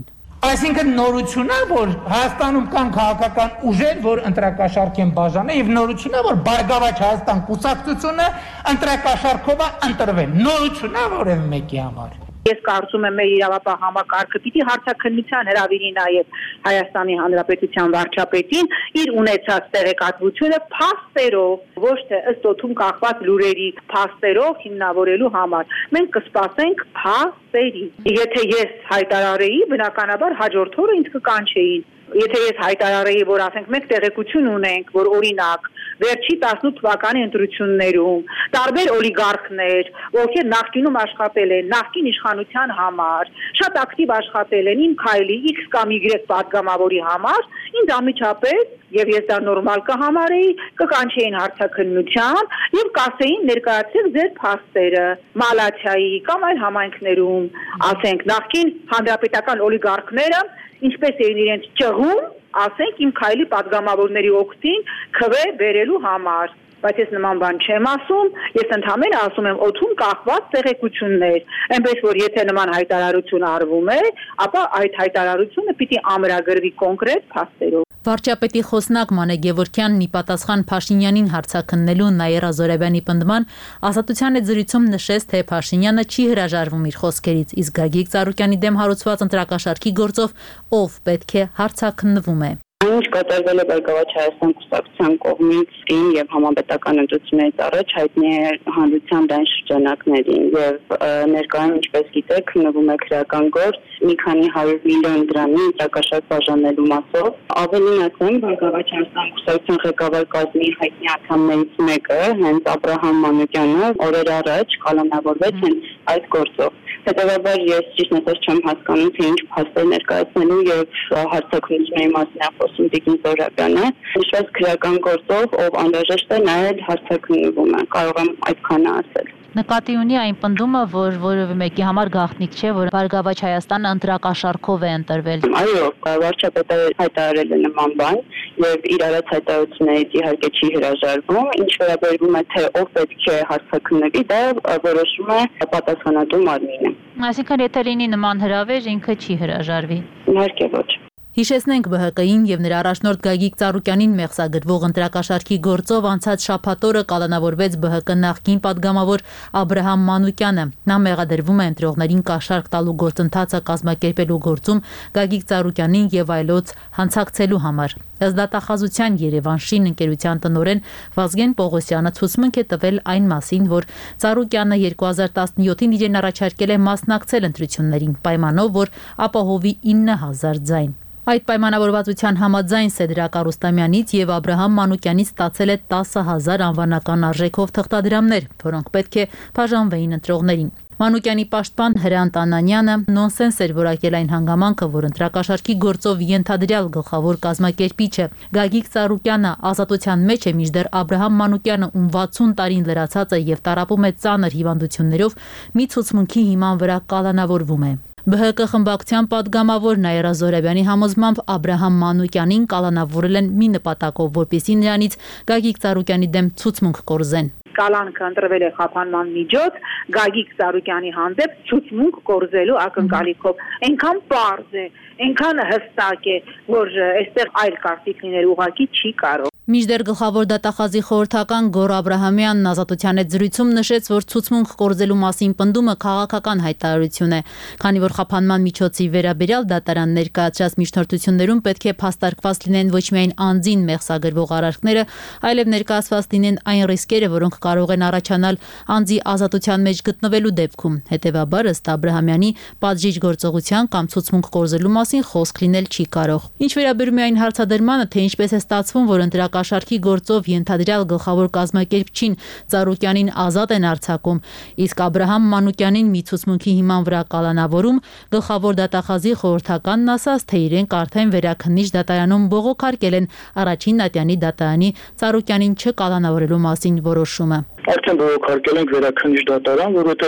Այսինքն նորությունն է, որ Հայաստանում կան քաղաքական ուժեր, որ ընտրակաշարք են բաժանել, եւ նորությունն է, որ Բարգավաճ Հայաստան կուսակցությունը ընտրակաշարքով է ընտրվել։ Նորությունն է որևէ մեկի համար։ Ես կարծում եմ մեր իրավապահ համակարգը պիտի հարցաքննության հրավիրի նաև Հայաստանի Հանրապետության վարչապետին իր ունեցած տեղեկատվությունը փաստերով, ոչ թե ըստ օդում կախված լուրերի փաստերով հիմնավորելու համար։ Մենք կսպասենք փաստերի։ Եթե ես հայտարարեի, բնականաբար հաջորդ օրը ինձ կկանչեին։ Եթե ես հայտարարեի, որ ասենք մենք տեղեկություն ունենք, որ օրինակ վերջի 18 թվականի ընտրություններում տարբեր օլիգարխներ, ովքեր նախկինում աշխատել են նախկին իշխանության համար, շատ ակտիվ աշխատել են իմ քայլի X կամ Y պատգամավորի համար, ինձ անմիջապես եւ ես դա նորմալ կհամարեի, կկանչեին հարցաքննության եւ կասեին ներկայացրեք ձեր փաստերը Մալաթիայի կամ այլ համայնքներում, ասենք նախկին հանրապետական օլիգարխները ինչպես էին իրենց ճղում, ասենք իմ քայլի պատգամավորների օգտին քվե բերելու համար, բայց ես նման բան չեմ ասում, ես ընդհանրապես ասում եմ օդում կախված տեղեկություններ, այնպես որ եթե նման հայտարարություն արվում է, ապա այդ հայտարարությունը պիտի ամրագրվի կոնկրետ փաստերով։ Վարչապետի խոսնակ Մանե Գևորգյանն ի պատասխան Փաշինյանին հարցաքննելու Նաիրա Զոհրաբյանի պնդման Ազատության հետ զրույցում նշեց, թե Փաշինյանը չի հրաժարվում իր խոսքերից, իսկ Գագիկ Ծառուկյանի դեմ հարուցված ընտրակաշարքի գործով ով պետք է հարցաքննվում է։ Ինչ կատարվել է Բարգավաճ Հայաստան կուսակցության կողմից եւ համապետական ընտրություններից առաջ հայտնի է հանրության դայն շրջանակներին եւ ներկայում ինչպես գիտեք քննվում է քրեական գործ մի քանի 100 միլիոն դրամի ընտրակաշարք բաժանելու մասով ավելին ասեմ Բարգավաճ Հայաստան կուսակցության ղեկավար կազմի հայտնի անդամներից մեկը հենց Աբրահամ Մանուկյանը օրեր առաջ կալանավորվեց հենց այդ գործով հետեւաբար ես ճիշտ ասած չեմ հասկանում թե ինչ փաստեր ներկայացնելու եւ հարցաքննությունների մասին խոսում Տիկին Զոհրաբյանը նշված քրեական գործով ով անհրաժեշտ է նայել հարցաքննվում է կարող եմ այդքանը ասել Նկատի ունի այն պնդումը, որ որևէ մեկի համար գաղտնիք չէ, որ Բարգավաճ Հայաստանը ընտրակաշարքով է ընտրվել։ Այո, վարչապետը հայտարարել է նման բան եւ իր արած հայտարարություններից իհարկե չի հրաժարվում, ինչ վերաբերվում է թե ով պետք է հարցաքննվի, դա որոշում է պատասխանատու մարմինը։ Այսինքն եթե լինի նման հրավեր, ինքը չի հրաժարվի։ Իհարկե ոչ։ Հիշեցնենք ԲՀԿ-ին եւ նրա առաջնորդ Գագիկ Ծառուկյանին մեղսագրվող ընտրակաշարքի գործով անցած շաբաթ օրը կալանավորվեց ԲՀԿ նախկին падգամավոր Աբրահամ Մանուկյանը։ Նա մեղադրվում է ընտրողներին կաշառք տալու գործընթացը կազմակերպելու գործում Գագիկ Ծառուկյանին եւ այլոց հանցակցելու համար։ Ըստ դատախազության Երևան Շին ընկերության տնօրեն Վազգեն Պողոսյանը ցուցմունք է տվել այն մասին, որ Ծառուկյանը 2017-ին իրեն առաջարկել է մասնակցել ընտրություններին պայմանով, որ ապահովի 9000 ձայն։ Այդ պայմանավորվածության համաձայն Սեդրակ Արուստամյանից եւ Աբրահամ Մանուկյանից ստացել է 10000 անվանական արժեքով թղթադրամներ, որոնք պետք է բաժանվեին ընտրողներին։ Մանուկյանի պաշտպան Հրանտ Անանյանը նոնսենս էր որակել այն հանգամանքը, որ ընտրակաշարքի գործով ենթադրյալ գլխավոր կազմակերպիչը Գագիկ Ծառուկյանը ազատության մեջ է, մինչդեռ Աբրահամ Մանուկյանը, ում 60 տարին լրացած է եւ տառապում է ծանր հիվանդություններով, մի ցուցմունքի հիման վրա կալանավորվում է։ ԲՀԿ խմբակցության падգամավոր Նաիրա Զոհրաբյանի համոզմամբ Աբրահամ Մանուկյանին կալանավորել են մի նպատակով, որպեսզի նրանից Գագիկ Ծառուկյանի դեմ ցուցմունք կորզեն։ Կալանքը ընտրվել է խափանման միջոց Գագիկ Ծառուկյանի հանդեպ ցուցմունք կորզելու ակնկալիքով։ Այնքան պարզ է, այնքան հստակ է, որ այստեղ այլ կարծիք լինել ուղղակի չի կարող։ Մինչդեռ գլխավոր դատախազի խորհրդական Գոռ Աբրահամյանն Ազատության հետ զրույցում նշեց, որ ցուցմունք կորզելու մասին պնդումը քաղաքական հայտարարություն է, քանի որ խափանման միջոցի վերաբերյալ դատարան ներկայացրած միջնորդություններում պետք է փաստարկված լինեն ոչ միայն անձին մեղսագրվող արարքները, այլև ներկայացված լինեն այն ռիսկերը, որոնք կարող են առաջանալ անձի ազատության մեջ գտնվելու դեպքում։ Հետևաբար, ըստ Աբրահամյանի, պատժիչ գործողության կամ ցուցմունք կորզելու մասին խոսք լինել չի կարող։ Ինչ վերաբերում է այն հարցադրմանը, թե ինչպես է ստացվում, որ ընտրակաշարքի գործով ենթադրյալ գլխավոր կազմակերպչին Ծառուկյանին ազատ են արձակում, իսկ Աբրահամ Մանուկյանին մի ցուցմունքի հիման վրա կալանավորում, գլխավոր դատախազի խորհրդականն ասաց, թե իրենք արդեն վերաքննիչ դատարանում բողոքարկել են առաջին ատյանի դատարանի Ծառուկյանին չկալանավորելու մասին որոշումը։ Արդեն բողոքարկել ենք վերաքննիչ դատարան, որովհետև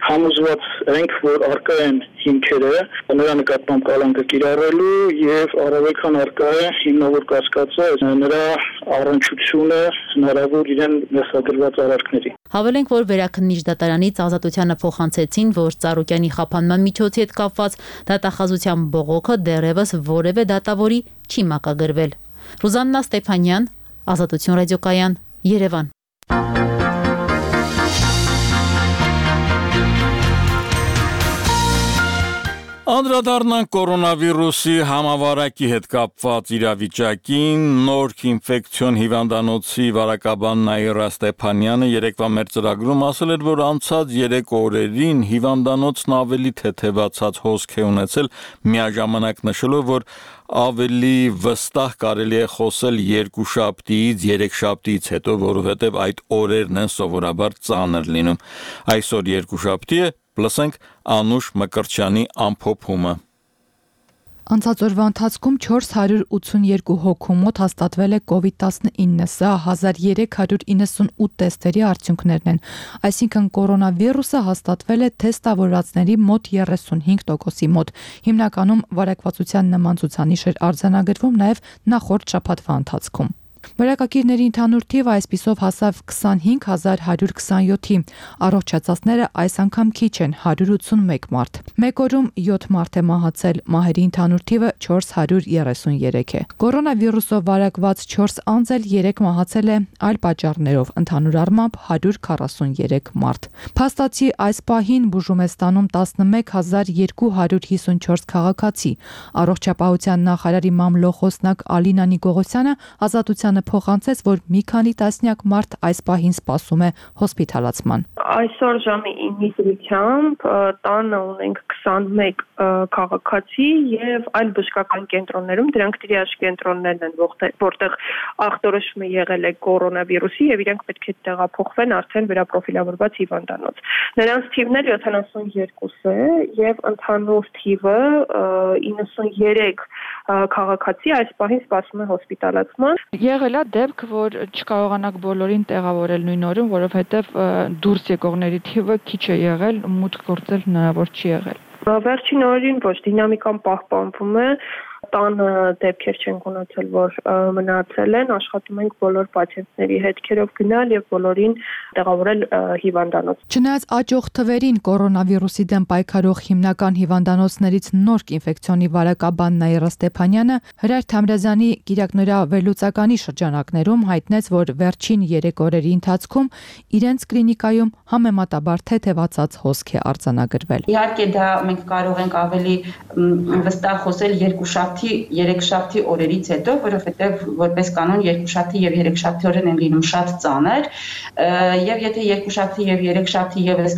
համոզված ենք, որ արկա են հիմքերը նրա նկատմամբ կալանքը կիրառելու եւ առավել քան արկա է հիմնավոր կասկածը նրա առնչությունը հնարավոր իրեն ներսադրված արարքների։ Հավելենք, որ Վերաքննիչ դատարանից Ազատությանը փոխանցեցին, որ Ծառուկյանի խափանման միջոցի հետ կապված դատախազության բողոքը դեռևս որևէ դատավորի չի մակագրվել։ Ռուզաննա Ստեփանյան, Ազատություն ռադիոկայան, Երևան։ Անդրադառնանք կորոնավիրուսի համավարակի հետ կապված իրավիճակին, Նորք ինֆեկցիոն հիվանդանոցի վարակաբան Նաիրա Ստեփանյանը երեկվա մեր ծրագրում ասել էր, որ անցած 3 օրերին հիվանդանոցն ավելի թեթևացած հոսք է ունեցել, միաժամանակ նշելով, որ ավելի վստահ կարելի է խոսել 2 շաբթիից 3 շաբթիից հետո, որովհետև այդ օրերն են սովորաբար ծանր լինում։ Այսօր 2 շաբթի է, լսենք Անուշ Մկրտչյանի ամփոփումը։ Անցած օրվա ընթացքում 482 հոգու մոտ հաստատվել է COVID-19, սա 1398 տեստերի արդյունքներն են, այսինքն կորոնավիրուսը հաստատվել է թեստավորվածների մոտ 35%-ի մոտ, հիմնականում վարակվածության նման ցուցանիշ էր արձանագրվում նաև նախորդ շաբաթվա ընթացքում։ Վարակակիրների ընդհանուր թիվը այսպիսով հասավ 25127-ի, առողջացածները այս անգամ քիչ են 181 մարդ։ Մեկ օրում 7 մարդ է մահացել, մահերի ընդհանուր թիվը 433 է։ Կորոնավիրուսով վարակված 4 անձ էլ 3 մահացել է այլ պատճառներով, ընդհանուր առմամբ 143 մարդ։ Փաստացի այս պահին բուժում է ստանում 11254 քաղաքացի։ Առողջապահության նախարարի մամլոխոսնակ Ալինա Նիկողոսյանը Ազատությանը փոխանցեց, որ մի քանի տասնյակ մարդ այս պահին սպասում է հոսպիտալացման։ Այսօր ժամի 9-ի դրությամբ տանը ունենք 21 քաղաքացի եւ այլ բժշկական կենտրոններում, դրանք տրիաժ կենտրոններն են, որտեղ ախտորոշումը եղել է կորոնավիրուսի եւ իրենք պետք է տեղափոխվեն արդեն վերապրոֆիլավորված հիվանդանոց։ Նրանց թիվն էլ 72 է եւ ընդհանուր թիվը 93 քաղաքացի այս պահին սպասում է հոսպիտալացման։ Եղել է դեպք, որ չկարողանաք բոլորին տեղավորել նույն օրում, որովհետև դուրս եկողների թիվը քիչ է եղել, մուտք գործել հնարավոր չի եղել։ Վերջին օրերին ոչ, դինամիկան պահպանվում է, տանը դեպքեր չենք ունեցել, որ մնացել են, աշխատում ենք բոլոր պացիենտների հետքերով գնալ եւ բոլորին տեղավորել հիվանդանոց։ Չնայած աճող թվերին կորոնավիրուսի դեմ պայքարող հիմնական հիվանդանոցներից Նորք ինֆեկցիոնի վարակաբան Նաիրա Ստեփանյանը Հրայր Թամրազյանի Կիրակնորյա վերլուծականի շրջանակներում հայտնեց, որ վերջին 3 օրերի ընթացքում իրենց կլինիկայում համեմատաբար թեթևացած հոսք է արձանագրվել։ Իհարկե դա մենք կարող ենք ավելի վստահ խոսել 2 շաբթի 3 շաբթի օրերից հետո, որովհետև որպես կանոն 2 շաբթի եւ 3 շաբթի օրերն են լինում շատ ծանր, եւ եթե 2 շաբթի եւ 3 շաբթի եւս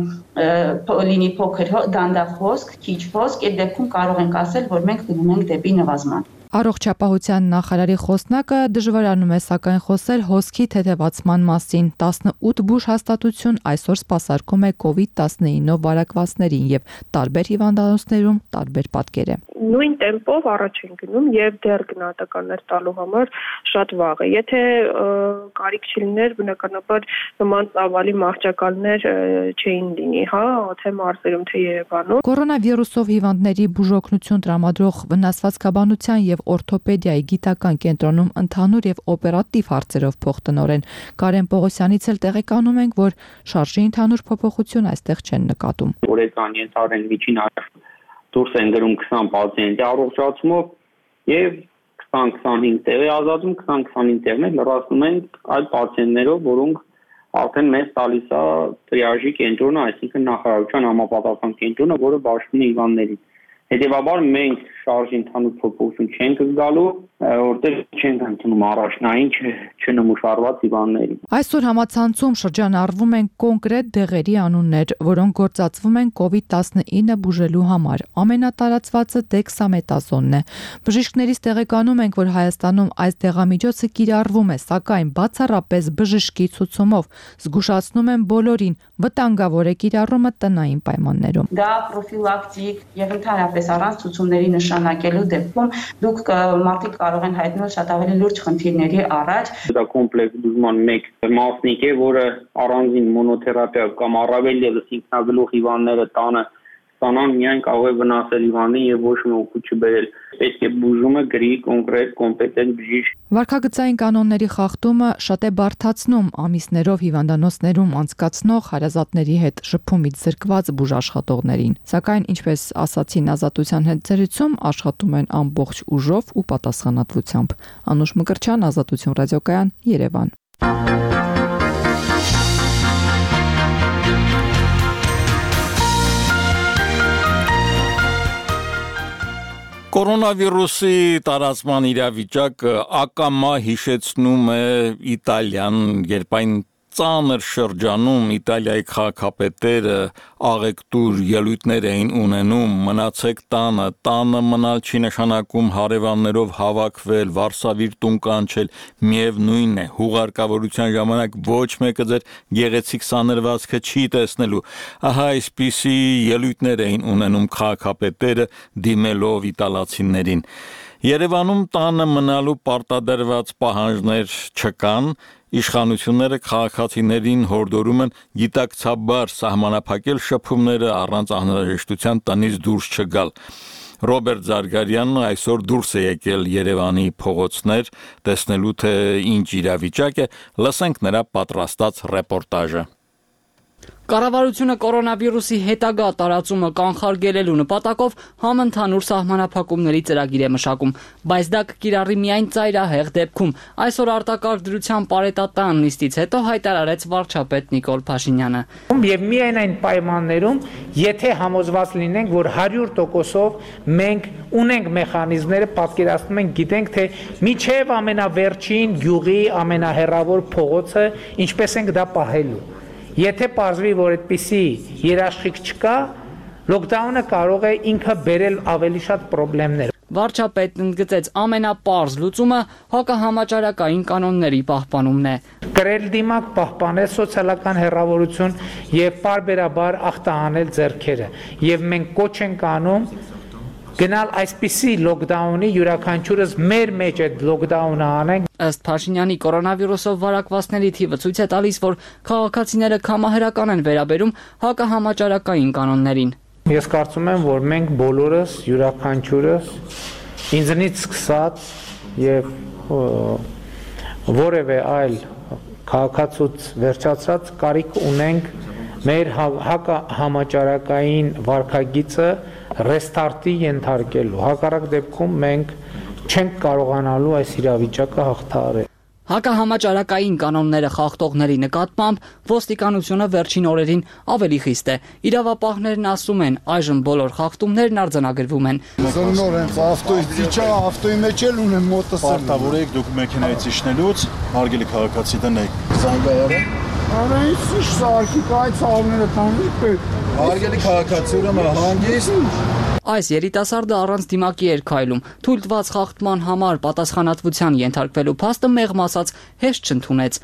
լինի փոքր դանդաղ հոսք, քիչ հոսք, այդ դեպքում կարող ենք ասել, որ մենք գնում ենք դեպի նվազման։ Առողջապահության նախարարի խոսնակը դժվարանում է սակայն խոսել հոսքի թեթևացման մասին։ 18 բուժ հաստատություն այսօր սպասարկում է COVID-19-ով վարակվածներին եւ տարբեր հիվանդանոցներում տարբեր պատկեր է։ Նույն տեմպով առաջ են գնում եւ դեռ գնահատականներ տալու համար շատ վաղ է։ Եթե կարիք չլիներ, բնականաբար նման ծավալի մահճակալներ չէին լինի, թե մարզերում, թե Երևանում։ Կորոնավիրուսով հիվանդների բուժօգնություն տրամադրող վնասվածքաբանության եւ օրթոպեդիայի գիտական կենտրոնում ընդհանուր եւ օպերատիվ հարցերով փոխտնօրեն Կարեն Պողոսյանից էլ տեղեկանում ենք, որ շարժի ընդհանուր փոփոխություն այստեղ չեն նկատում։ Օրեկան ենթարեն միջին դուրս են գրում 20 պացիենտի առողջացումով եւ 20-25 տեղի ազատում, 20-25 տեղներ լրացնում են այլ պացիենտներով, որոնք արդեն մեզ տալիս է տրիաժի կենտրոնը, այսինքն նախարարության համապատասխան կենտրոնը, որը բաշխում է հիվանդներին։ Հետևաբար մենք շարժի ընդհանուր փոփոխություն չենք զգալու, որտեղ չենք ընդունում առաջնային չնմուշարված հիվանդներին։ Այսօր համացանցում շրջանառվում են կոնկրետ դեղերի անուններ, որոնք գործածվում են COVID-19 բուժելու համար։ Ամենատարածվածը դեքսամետազոնն է։ Բժիշկներից տեղեկանում ենք, որ Հայաստանում այս դեղամիջոցը կիրառվում է, սակայն բացառապես բժշկի ցուցումով, զգուշացնում են բոլորին, վտանգավոր է կիրառումը տնային պայմաններում։ Դա պրոֆիլակտիկ եւ ընդհանրապես առանց ցուցումների նշանակելու դեպքում դուք մարդիկ կարող կարող են հայտնել շատ ավելի լուրջ խնդիրների առաջ։ Դա կոմպլեքս բուժման մեկ մասնիկ է, որը առանձին մոնոթերապիա կամ առավել ևս ինքնագլուխ հիվանդները տանը ստանան միայն կարող է վնասել հիվանդին եւ ոչ մի օգուտ չբերել։ Պետք է բուժումը գրի կոնկրետ կոմպետենտ բժիշկ։ Վարքագծային կանոնների խախտումը շատ է բարդացնում ամիսներով հիվանդանոցներում անցկացնող հարազատների հետ շփումից զրկված բուժաշխատողներին։ Սակայն, ինչպես ասացին Ազատության հետ զրույցում, աշխատում են ամբողջ ուժով ու պատասխանատվությամբ։ Անուշ Մկրտչյան, Ազատություն ռադիոկայան, Երևան։ Կորոնավիրուսի տարածման իրավիճակը ակամա հիշեցնում է Իտալիան, երբ այն ծանր շրջանում Իտալիայի քաղաքապետերը աղեկտուր ելույթներ էին ունենում, մնացեք տանը, տանը մնալ չի նշանակում հարևաններով հավաքվել, վարսավիր տուն կանչել, միևնույն է, հուղարկավորության ժամանակ ոչ մեկը ձեր գեղեցիկ սանրվածքը չի տեսնելու, ահա այսպիսի ելույթներ էին ունենում քաղաքապետերը դիմելով իտալացիներին։ Երևանում տանը մնալու պարտադրված պահանջներ չկան, իշխանությունները քաղաքացիներին հորդորում են գիտակցաբար սահմանափակել շփումները առանց անհրաժեշտության տնից դուրս չգալ։ Ռոբերտ Զարգարյանն այսօր դուրս է եկել Երևանի փողոցներ, տեսնելու թե ինչ իրավիճակ է, լսենք նրա պատրաստած ռեպորտաժը։ Կառավարությունը կորոնավիրուսի հետագա տարածումը կանխարգելելու նպատակով համընդհանուր սահմանափակումների ծրագիր է մշակում, բայց դա կկիրառի միայն ծայրահեղ դեպքում։ Այսօր արտակարգ դրության պարետատան նիստից հետո հայտարարեց վարչապետ Նիկոլ Փաշինյանը։ Եվ միայն այն պայմաններում, եթե համոզված լինենք, որ 100%-ով մենք ունենք մեխանիզմները, պատկերացնում ենք, գիտենք, թե միջև ամենավերջին գյուղի ամենահեռավոր փողոցը ինչպես ենք դա պահելու։ Եթե պարզվի, որ այդպիսի երաշխիք չկա, լոկդաունը կարող է ինքը բերել ավելի շատ խնդիրներ։ Վարչապետն ընդգծեց ամենապարզ լուծումը հակահամաճարակային կանոնների պահպանումն է։ Կրել դիմակ, պահպանել սոցիալական հեռավորություն եւ պարբերաբար ախտահանել ձեռքերը։ Եվ մենք կոչ ենք անում գնալ այսպիսի լոկդաունի, յուրաքանչյուրս մեր մեջ այդ լոկդաունը անենք։ Ըստ Փաշինյանի կորոնավիրուսով վարակվածների թիվը ցույց է տալիս, որ քաղաքացիները կամահերական են վերաբերում հակահամաճարակային կանոններին։ Ես կարծում եմ, որ մենք բոլորս, յուրաքանչյուրս, ինձնից սկսած եւ որևէ այլ քաղաքացուց վերջացած կարիք ունենք մեր հակահամաճարակային վարքագիծը ռեստարտի ենթարկելու։ Հակառակ դեպքում մենք չենք կարողանալու այս իրավիճակը հաղթահարել։ Հակահամաճարակային կանոնները խախտողների նկատմամբ ոստիկանությունը վերջին օրերին ավելի խիստ է։ Իրավապահներն ասում են, այժմ բոլոր խախտումներն արձանագրվում են։ Նորենց ավտոյից իջա, ավտոյի մեջ էլ ունեմ մոտս։ Պարտավոր եք դուք մեքենայից իջնելուց, հարգելի քաղաքացի տնեք։ Զանգայարը։ Արա ինչ սարքի կայց ալները տանիք պետք։ Հարգելի քաղաքացի, ուրեմն հանգիստ։ Այս երիտասարդը առանց դիմակի էր քայլում։ Թույլ տված խախտման համար պատասխանատվության ենթարկվելու փաստը մեղմ ասած հեշտ չընդունեց։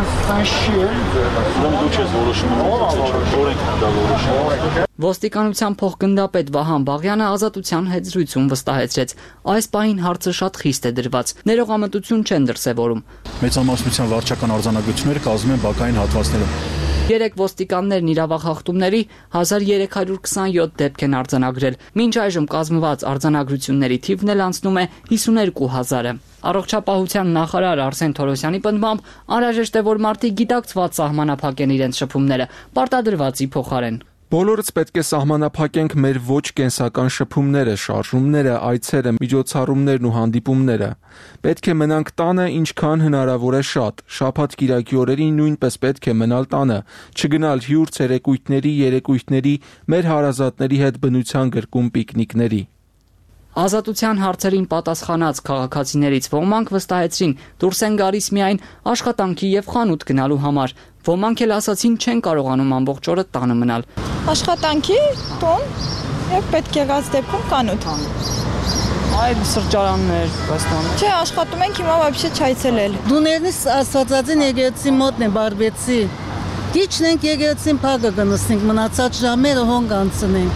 Ոստիկանության փոխգնդապետ Վահան Բաղյանը Ազատության հետ զրույցում վստահեցրեց, այս պահին հարցը շատ խիստ է դրված, ներողամտություն չեն դրսևորում։ Մեծամասնության վարչական արձանագրությունները կազմում են բակային հատվածներում։ 3 ոստիկաններն իրավախախտումների 1327 դեպք են արձանագրել։ Մինչ այժմ կազմված արձանագրությունների թիվն էլ անցնում է 52000-ը։ Առողջապահության նախարար Արսեն Թորոսյանի պնդմամբ անհրաժեշտ է, որ մարդիկ գիտակցված սահմանափակեն իրենց շփումները, պարտադրվածի փոխարեն։ Բոլորս պետք է սահմանափակենք մեր ոչ կենսական շփումները, շարժումները, այցերը, միջոցառումներն ու հանդիպումները։ Պետք է մնանք տանը ինչքան հնարավոր է շատ։ Շաբաթ-կիրակի օրերին նույնպես պետք է մնալ տանը, չգնալ հյուր, երեկույթների, մեր հարազատների հետ բնության գրկում պիկնիկների։ Ազատության հարցերին պատասխանած քաղաքացիներից ոմանք վստահեցրին, դուրս են գալիս միայն աշխատանքի եւ խանութ գնալու համար։ Ոմանք էլ ասացին չեն կարողանում ամբողջ օրը տանը մնալ։ Աշխատանքի, տուն եւ պետք եղած դեպքում կանութ։ Այլ սրճարաններ, ռեստորան։ Չէ, աշխատում ենք հիմա вообще չայցելել։ Դուներնից աստվածածին եկեղեցի մոտն է բարբեցի։ Դիչն ենք եկեղեցին փակը գնացինք, մնացած ժամերը հոնք անցնենք։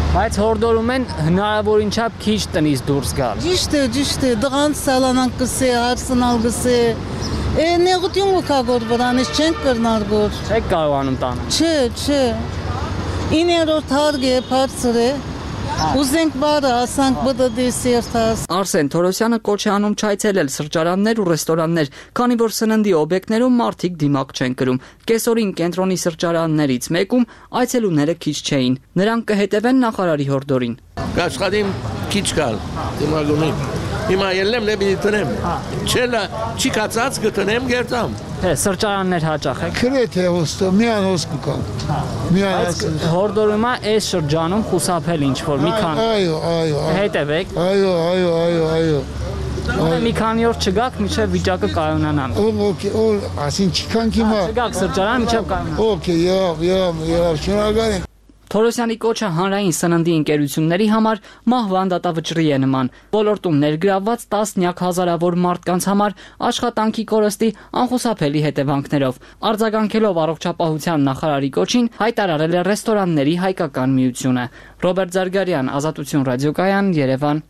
Բայց հորդորում են հնարավորին չափ քիչ տնից դուրս գալ։ Ճիշտ է, դրանց սալանան կսե, հարսնալ գսե։ Նեղություն կգոր վրանից չենք կրնար գոր։ Չեք կարողանում տանը։ Չէ։ 9-րդ հարկ է, բարձր է։ Ուզենք բարը, ասանք բդդի սերտաս։ Արսեն Թորոսյանը կոչ է անում չայցելել սրճարաններ ու ռեստորաններ, քանի որ սննդի օբյեկտներում մարդիկ դիմակ չեն կրում։ Կեսօրին կենտրոնի սրճարաններից մեկում այցելուները քիչ չէին։ Նրանք կհետևեն նախարարի հորդորին։ Կաշխատիմ քիչ կալ, դիմագունի։ Հիմա ելնեմ նեպի տնեմ։ Չելա, չի կացած կտնեմ գերտամ։ Թե սրճարաններ հաճախ եք։ Քրեթե հոստը, միան հոստ կան։ Բայց հորդորումա այս շրջանում խուսափել ինչ որ մի քան։ Այո։ Հետևեք։ Այո։ Մի քանի օր չգաք, մինչև վիճակը կայունանա։ Okay, ասին չքան հիմա։ Չգաք սրճարան, մինչև կայունանա։ Okay, yeah, շնորհակալ եմ։ Թորոսյանի կոչը հանրային սննդի ընկերությունների համար մահվան դատավճռի է նման։ Ոլորտում ներգրավված տասնյակ հազարավոր մարդկանց համար աշխատանքի կորստի անխուսափելի հետևանքներով։ Արձագանքելով առողջապահության նախարարի կոչին հայտարարել է ռեստորանների հայկական միությունը։ Ռոբերտ Զարգարյան, Ազատություն ռադիոկայան, Երևան։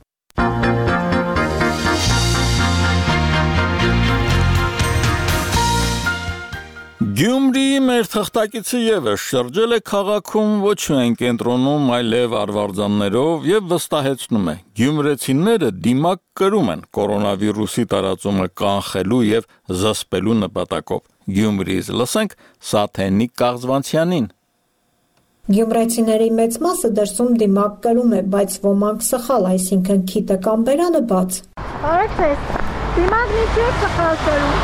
Գյումրիի մեր թղթակիցը եւս շրջել է քաղաքում ոչ միայն կենտրոնում, այլև արվարձաններով եւ վստահեցնում է. գյումրեցիները դիմակ կրում են կորոնավիրուսի տարածումը կանխելու եւ զսպելու նպատակով։ Գյումրիից լսենք Սաթենիկ Կաղզվանցյանին։ Գյումրեցիների մեծ մասը դրսում դիմակ կրում է, բայց ոմանք սխալ, այսինքն քիթը կամ բերանը բաց։ Արեք, դիմակն ինչի է սխալ կրում։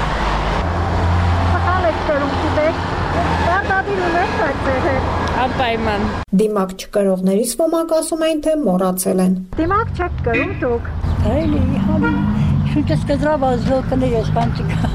Անպայման։ Դիմակ չկրողներից ոմանք ասում էին, թե մոռացել են։ Դիմակ չեք կրում դուք։ Այլի, շուտս կդրավ ազգոկներ եսպանչիկա։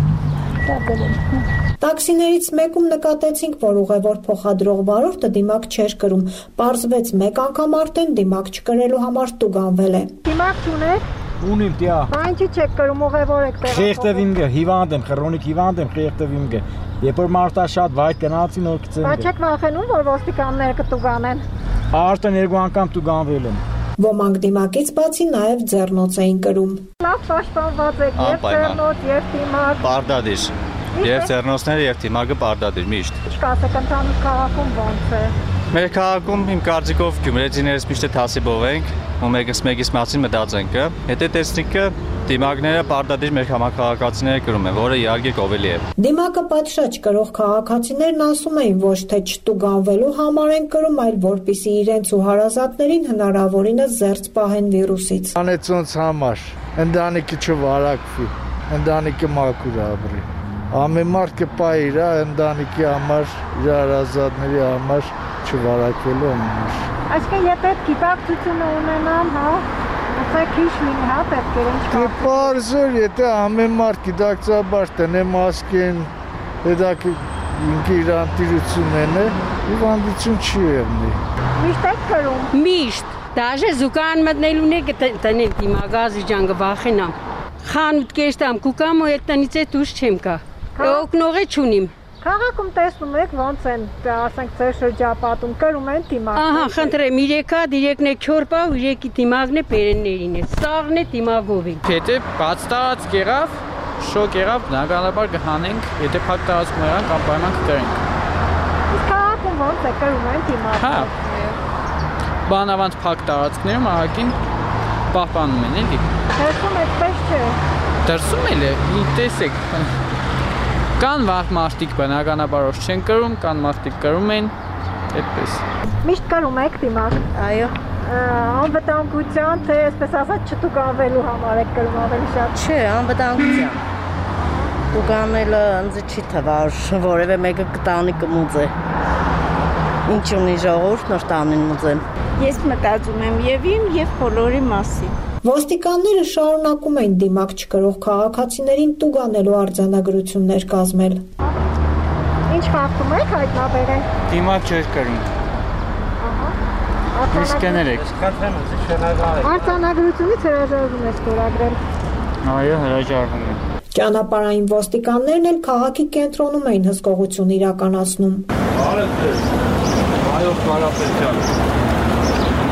Տաքսիներից մեկում նկատեցինք, որ ուղևոր փոխադրող վարորդը դիմակ չէր կրում։ Պարզվեց մեկ անգամ արդեն դիմակ չկրելու համար տուգանվել է։ Դիմակ չունեք։ Ունիմ տիա։ Բանջի չեք կրում ուղևոր եք տեղափոխում։ Խեղտևիմ գը, հիվանդ եմ, քրոնիկ հիվանդ եմ, խեղտևիմ գը։ Երբ որ մարդա շատ վայր գնացի նոր գծեմ։ Բայց չեք վախենում, որ ոստիկանները կտուգանեն։ Արդեն 2 անգամ տուգանվել եմ։ Ոմանք դիմակից բացի նաև ձեռնոց էին կրում։ Լավ պաշտպանված եք, եւ ձեռնոց, եւ դիմակ։ Պարտադիր։ Եվ ձեռնոցները եւ դիմակը պարտադիր միշտ։ Չկասեք ընդհանուր քաղաքում ոնց է։ Մեր քաղաքում իմ կարծիքով գյումրեցիներս միշտ թասիբով ենք, ու մեկից մասին մտածենք, հետո տեսնիկը դիմակները պարտադիր մեր համակարգացիները կրում են, որը իհարկե կովելի է։ Դիմակը պատշաճ կրող քաղաքացիներն ասում էին ոչ թե չտուգանվելու համար են կրում, այլ որպիսի իրենց ու հարազատներին հնարավորինս զերծ պահեն վիրուսից։ Անեցոնց համար, ընտանիքը չվարակվի, ընտանիքը մաքուր ապրի։ Ամեն մարդ կպահի իր ընտանիքի համար, իր հարազատների համար չվարակվելու համար։ Այսինքն եթե գիտակցություն ունենան, հա, ասեք հիշ լինի, հա, պետք է ինչ կապ։ Պարզոր, եթե ամեն մարդ գիտակցաբար տնե մասկեն, հետա ինքը իր անտիրությունն է, հիվանդություն չի եղնի։ Միշտ եք կրում։ Միշտ։ Դաժե զուգան մտնելուն է կտնենք դիմագազի ջան կվախենամ։ Խանութ կեստամ կուկամ ու այդ տնից է դուրս չեմ կա։ Օգնող է չունիմ։ Քաղաքում տեսնում եք ոնց են, ասենք ձեր շրջապատում կրում են դիմակ։ Ահա, խնդրեմ, 3-ը 4 ու 3-ի դիմակն է բերեններին է։ Սաղն է դիմագով է։ Եթե բաց տարած կեղավ, շոկ եղավ, բնականաբար կհանենք, եթե փակ տարածք մեռան կամ պայման կկրենք։ Իսկ քաղաքում ոնց է կրում են դիմակ։ Հա։ Բանավանդ փակ տարածքներում ահագին պահպանում են, էլի։ Դերսում այդպես չէ։ Դերսում էլ է, տեսեք։ Կան վաղ մարդիկ բնականաբար ոչ չեն կրում, կան մարդիկ կրում են, այդպես։ Միշտ կրում եք դիմակ։ Այո։ Անվտանգության, թե այսպես ասած չտուգանվելու համար եք կրում ավելի շատ։ Չէ, անվտանգության։ Տուգանելը ինձ չի թվա, որևէ մեկը կտանի կմուծե։ Ինչ ունի ժողովուրդն որ տանին մուծեն։ Ես մտածում եմ եւ իմ եւ բոլորի մասին։ Ոստիկանները շարունակում են դիմակ չկրող քաղաքացիներին տուգանելու արձանագրություններ կազմել։ Ինչ խախտում եք հայտնաբերել։ Դիմակ չէր կրում։ Իսկեներ եք։ Արձանագրությունից հրաժարվում եք ստորագրել։ Այո, հրաժարվում եմ։ Ճանապարհային ոստիկաններն էլ քաղաքի կենտրոնում էին հսկողություն իրականացնում։ Այո, Կարապետյան։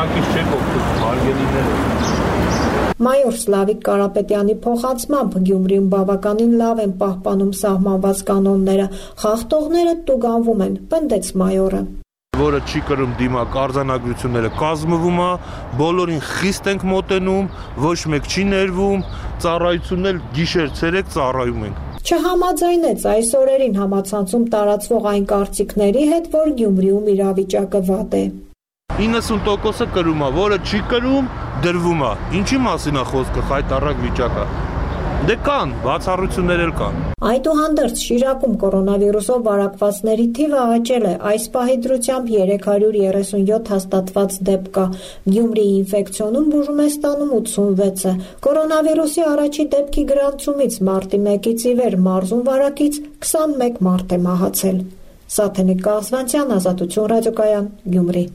բնակիչ չեք օգտվում, հարգելիներ եք։ Մայոր Սլավիկ Կարապետյանի փոխանցմամբ Գյումրիում բավականին լավ են պահպանում սահմանված կանոնները, խախտողները տուգանվում են, պնդեց մայորը։ Որը չի կրում դիմակ արձանագրությունները կազմվում է, բոլորին խիստ ենք մոտենում, ոչ մեկ չի ներվում, ծառայություններ գիշեր-ցերեկ ծառայում ենք։ Չհամաձայնեց այս օրերին համացանցում տարածվող այն կարծիքների հետ, որ Գյումրիում իրավիճակը վատ է։ 90%-ը կրում է, որը չի կրում, դրվում է։ Ինչի մասին է խոսքը, խայտառակ վիճակը։ Դե կան, բացառություններ էլ կան։ Այդուհանդերձ Շիրակում կորոնավիրուսով վարակվածների թիվը աճել է, այս պահի դրությամբ 337 հաստատված դեպք կա։ Գյումրիի ինֆեկցիոնում բուժում է ստանում 86-ը։ Կորոնավիրուսի առաջի դեպքի գրանցումից մարտի 1-ից ի վեր մարզում վարակից 21 մարդ է մահացել։ Սաթենիկ Կաղզվանցյան, Ազատություն ռադիոկայան, Գյումրի։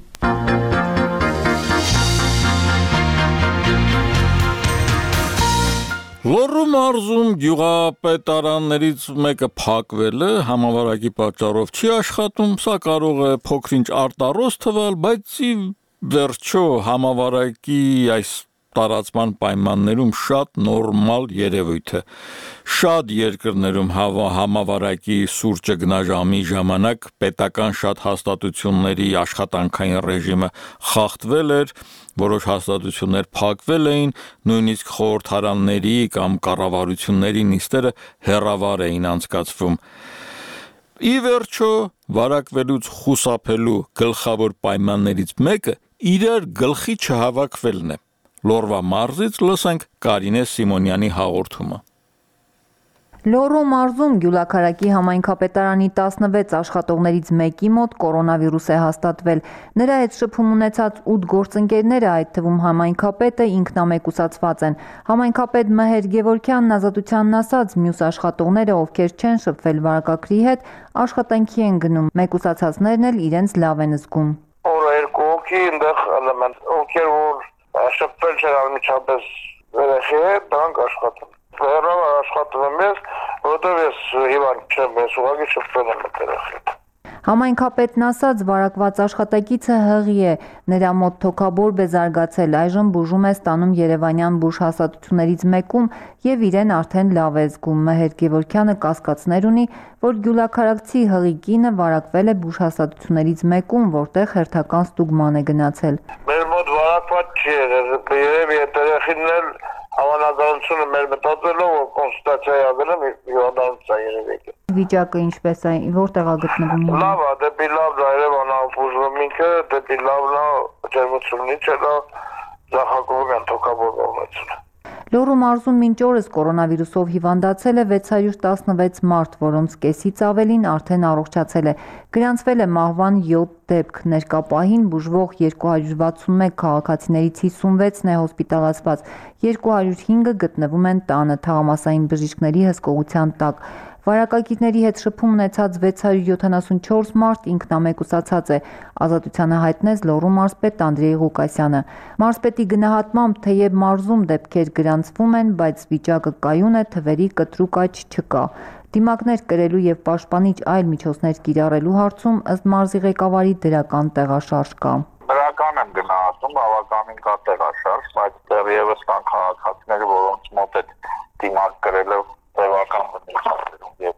Լոռու մարզում գյուղապետարաններից մեկը փակվել է, համավարակի պատճառով չի աշխատում, սա կարող է փոքրինչ արտառոց թվալ, բայց ի վերջո համավարակի այս տարածման պայմաններում շատ նորմալ երևույթ է։ Շատ երկրներում համավարակի սուրճը գնաժամի ժամանակ պետական շատ հաստատությունների աշխատանքային ռեժիմը խախտվել էր, որոշ հաստատություններ փակվել էին, նույնիսկ խորհրդարանների կամ կառավարությունների նիստերը հեռավար էին անցկացվում։ Ի վերջո, վարակվելուց խուսափելու գլխավոր պայմաններից մեկը իրար գլխի չհավաքվելն է։ Լոռվա մարզից լսենք Կարինե Սիմոնյանի հաղորդումը։ Լոռու մարզում Գյուլաքարակի համայնքապետարանի 16 աշխատողներից մեկի մոտ կորոնավիրուս է հաստատվել։ Նրա հետ շփում ունեցած 8 գործընկերները, այդ թվում համայնքապետը, ինքնամեկուսացված են։ Համայնքապետ Մհեր Գևորգյանն Ազատությանն ասաց, մյուս աշխատողները, ովքեր չեն շփվել վարակագրի հետ, աշխատանքի են գնում։ Մեկուսացածներն էլ իրենց լավ են զգում։ Օրը երկու հոգի այնտեղ էլեմենտ, ովքեր որ շփվել չեն անմիջապես երեխի հետ, դրանք աշխատում։ Հեռավ աշխատում եմ ես, որովհետև ես հիվանդ չեմ, ես ուղղակի շփվել եմ երեխի հետ։ Համայնքապետն ասաց, վարակված աշխատակիցը հղի է, նրա մոտ թոքաբորբ է զարգացել, այժմ բուժում է ստանում Երևանյան բուժհաստատություններից մեկում եւ իրեն արդեն լավ է զգում։ Մհեր Գևորգյանը կասկածներ ունի, որ գյուլաքարակցի հղի կինը վարակվել է բուժհաստատություններից մեկում, որտեղ հերթական ստուգման է գնացել։ Մեր մոտ վարակված չի եղել, երևի այդ երեխին էլ Հավանականությունը մեր մտածելով որ կոնսուլտացիա ягել եմ հիվանդանոց երևի։ Վիճակը ինչպես է, որտեղ է գտնվում։ Լավ է, դեպի լավն է, Երևանը ապուժվում ինքը, դեպի լավն է, ջերմությունից է դա ձախակողյան թոքաբորբը ունեցել։ Լոռու մարզում մինչ օրս կորոնավիրուսով հիվանդացել է 616 մարդ, որոնց կեսից ավելին արդեն առողջացել է։ Գրանցվել է մահվան 7 դեպք, ներկա պահին բուժվող 261 քաղաքացիներից 56-ն է հոսպիտալացված, 205-ը գտնվում են տանը թաղամասային բժիշկների հսկողության տակ։ Վարակագիրների հետ շփում ունեցած 674 մարդ ինքնամեկուսացած է, Ազատությանը հայտնեց Լոռու մարզպետ Անդրեյ Ղուկասյանը։ Մարզպետի գնահատմամբ, թեև մարզում դեպքեր գրանցվում են, բայց վիճակը կայուն է, թվերի կտրուկ աճ չկա։ Դիմակներ կրելու եւ պաշտպանիչ այլ միջոցներ կիրառելու հարցում ըստ մարզի ղեկավարի դրական տեղաշարժ կա։ Դրական եմ գնահատում, բավականին կա տեղաշարժ, բայց դեռևս կան քաղաքացիներ, որոնց մոտ է դիմակ կրելով տևական մտածում եւ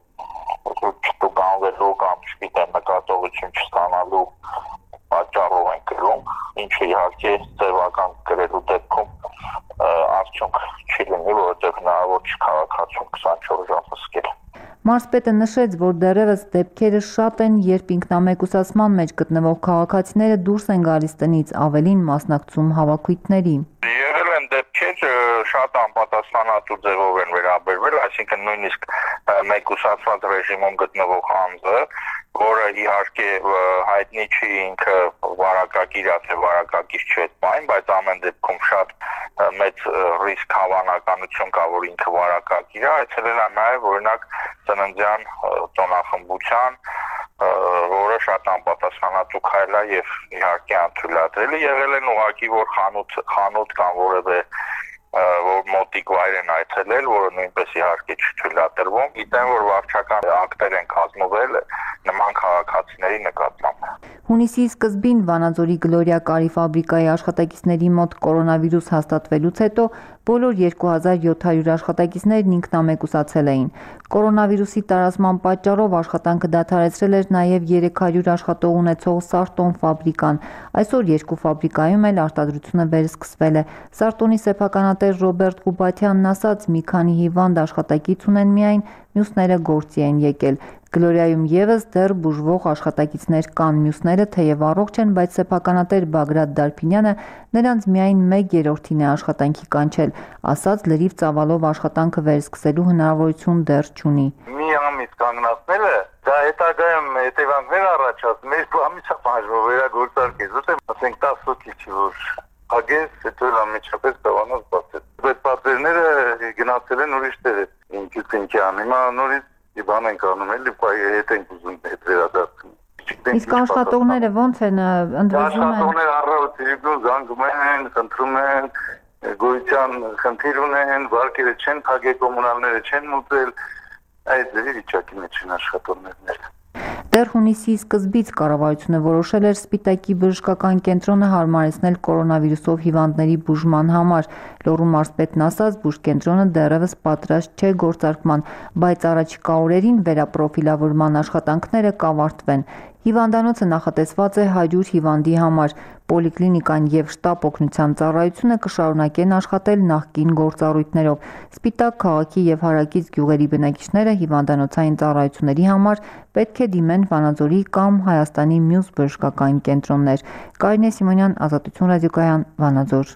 չտուգանվելու կամ չգիտեմ նկատողություն չստանալու պատճառով են կրում, ինչը իհարկե տևական կրելու դեպքում արդյունք չի լինի, որովհետեւ հնարավոր չի քաղաքացուն 24 ժամ հսկել։ Մարզպետը նշեց, որ դեռևս դեպքերը շատ են, երբ ինքնամեկուսացման մեջ գտնվող քաղաքացիները դուրս են գալիս տնից, ավելին մասնակցում հավաքույթների։ Եղել են դեպքեր, շատ անպատասխանատու ձևով են վերաբերվել, այսինքն նույնիսկ մեկուսացված ռեժիմում գտնվող անձը, որը իհարկե հայտնի չի ինքը վարակագիր է, թե վարակագիր չէ այդ բան, բայց ամեն դեպքում շատ մեծ ռիսկ հավանականություն կա, որ ինքը վարակագիր է, այցելել է նաև օրինակ ծննդյան տոնախմբության, որը շատ անպատասխանատու քայլ է եւ իհարկե անթույլատրելի եղել են ուղղակի որ խանութ կամ որևէ որ մոտիկ վայր են այցելել, որը նույնպես իհարկե չթույլատրվում։ Գիտեմ, որ վարչական ակտեր են կազմվել նման քաղաքացիների նկատմամբ։ Հունիսի սկզբին Վանաձորի Գլորիա կարի ֆաբրիկայի աշխատակիցների մոտ կորոնավիրուս հաստատվելուց հետո բոլոր 2700 աշխատակիցներն ինքնամեկուսացել էին։ Կորոնավիրուսի տարածման պատճառով աշխատանքը դադարեցրել էր նաև 300 աշխատող ունեցող Սարտոն ֆաբրիկան։ Այսօր երկու ֆաբրիկայում էլ արտադրությունը վերսկսվել է։ Սարտոնի սեփականատեր Ռոբերտ Ղուբաթյանն ասաց, մի քանի հիվանդ աշխատակից ունեն միայն, մյուսները գործի են եկել։ Գլորիայում եւս դեռ բուժվող աշխատակիցներ կան, մյուսները թեև առողջ են, բայց սեփականատեր Բագրատ Դարփինյանը նրանց միայն 1/3-ին է աշխատանքի կանչել, ասաց լրիվ ծավալով աշխատանքը վերսկսելու հնարավորություն դեռ չունի։ Մի ամիս կանգնացնելը դա հետագայում հետևանքներ առաջացնում, մեր ամիսա բաժնով վերագործարկես, ասենք 10 հոգի չի որ հագես, հետո ամիջապես դավանած բացեց։ Այդ պատերները գնացել են ուրիշ տեղ, ինքից ինքի ան, հիմա նորից բան ենք անում, էլի հետ ենք ուզում հետ վերադարձում։ Իսկ աշխատողները ոնց են ընդվզում են։ Աշխատողները առավոտից զանգում են, խնդրում են, գոյության խնդիր ունեն, վարկերը չեն փակել, կոմունալները չեն մուծել, այդ ձևի վիճակի մեջ են աշխատողներն։ Դեռ հունիսի սկզբից կառավարությունը որոշել էր Սպիտակի բժշկական կենտրոնը հարմարեցնել կորոնավիրուսով հիվանդների բուժման համար։ Լոռու մարզպետն ասաց, բուժկենտրոնը դեռևս պատրաստ չէ գործարկման, բայց առաջիկա օրերին վերապրոֆիլավորման աշխատանքները կավարտվեն։ Հիվանդանոցը նախատեսված է 100 հիվանդի համար։ Պոլիկլինիկան եւ շտապ օգնության ծառայությունը կշարունակեն աշխատել նախկին գործառույթներով։ Սպիտակ քաղաքի եւ հարակից գյուղերի բնակիչները հիվանդանոցային ծառայությունների համար պետք է դիմեն Վանաձորի կամ Հայաստանի մյուս բժշկական կենտրոններ։ Կարինե Սիմոնյան, Ազատություն ռադիոկայան, Վանաձոր։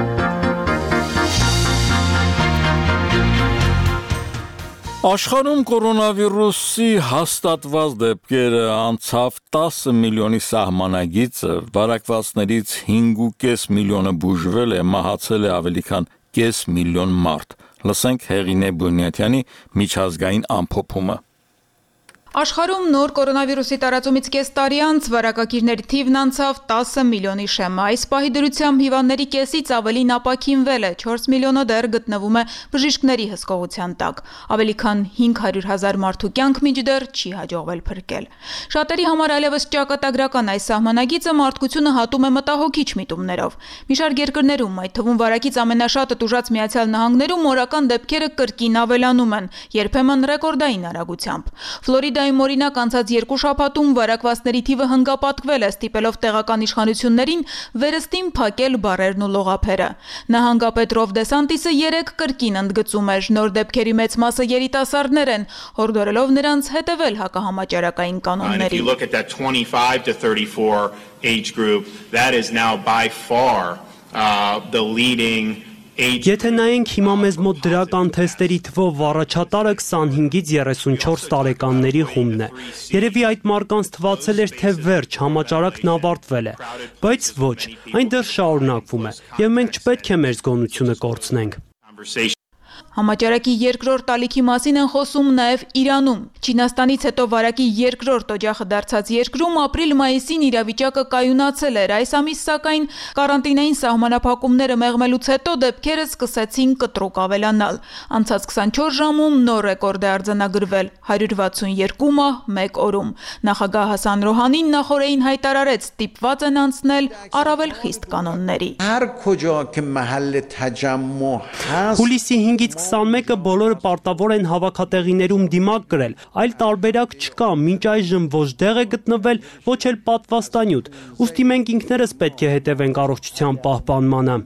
Աշխարհում կորոնավիրուսի հաստատված դեպքերը անցավ 10 միլիոնի սահմանագիծը, վարակվածներից 5.5 միլիոնը բուժվել է, մահացել է ավելի քան կես միլիոն մարդ։ Լսենք Հեղինե Բունյատյանի միջազգային ամփոփումը։ Աշխարհում նոր կորոնավիրուսի տարածումից կես տարի անց վարակակիրների թիվն անցավ 10 միլիոնի շեմը։ Այս պահի դրությամբ հիվանդների կեսից ավելին ապաքինվել է, 4 միլիոնը դեռ գտնվում է բժիշկների հսկողության տակ։ Ավելի քան 500,000 մարդու կյանք մինչդեռ չի հաջողվել փրկել։ Շատերի համար այլևս ճակատագրական այս սահմանագիծը մարդկությունը հատում է մտահոգիչ միտումներով։ Մի շարք երկրներում, այդ թվում վարակից ամենաշատը տուժած Միացյալ Նահանգներում օրական դեպքերը կրկին ավելանում են, երբեմն ռեկորդային արագությամբ։ Ֆլորիդայում օրինակ անցած 2 շաբաթում վարակվածների թիվը հնգապատկվել է, ստիպելով տեղական իշխանություններին վերստին փակել բարերն ու լողափերը։ Նահանգապետ Ռով Դեսանտիսը 3 կրկին ընդգծում էր, նոր դեպքերի մեծ մասը երիտասարդներ են, հորդորելով նրանց հետևել հակահամաճարակային կանոնների։ Եթե նայենք հիմա մեզ մոտ դրական թեստերի թվով առաջատարը 25-ից 34 տարեկանների խումբն է։ Երևի այդ մարդկանց թվացել էր, թե վերջ, համաճարակն ավարտվել է, բայց ոչ, այն դեռ շարունակվում է, եւ մենք չպետք է մեր զգոնությունը կորցնենք։ Համաճարակի երկրորդ ալիքի մասին են խոսում նաև Իրանում։ Չինաստանից հետո վարակի երկրորդ օջախը դարձած երկրում ապրիլ-մայիսին իրավիճակը կայունացել էր։ Այս ամիս սակայն կարանտինային սահմանափակումները մեղմելուց հետո դեպքերը սկսեցին կտրուկ ավելանալ։ Անցած 24 ժամում նոր ռեկորդ է արձանագրվել՝ 162 մահ 1 օրում։ Նախագահ Հասան Ռոհանին նախորդին հայտարարեց, ստիպված են անցնել առավել խիստ կանոնների։ Հուլիսի 5-ից 21-ը բոլորը պարտավոր են հավաքատեղիներում դիմակ կրել, այլ տարբերակ չկա, մինչ այժմ ոչ դեղ է գտնվել, ոչ էլ պատվաստանյութ, ուստի մենք ինքներս պետք է հետևենք առողջության պահպանմանը։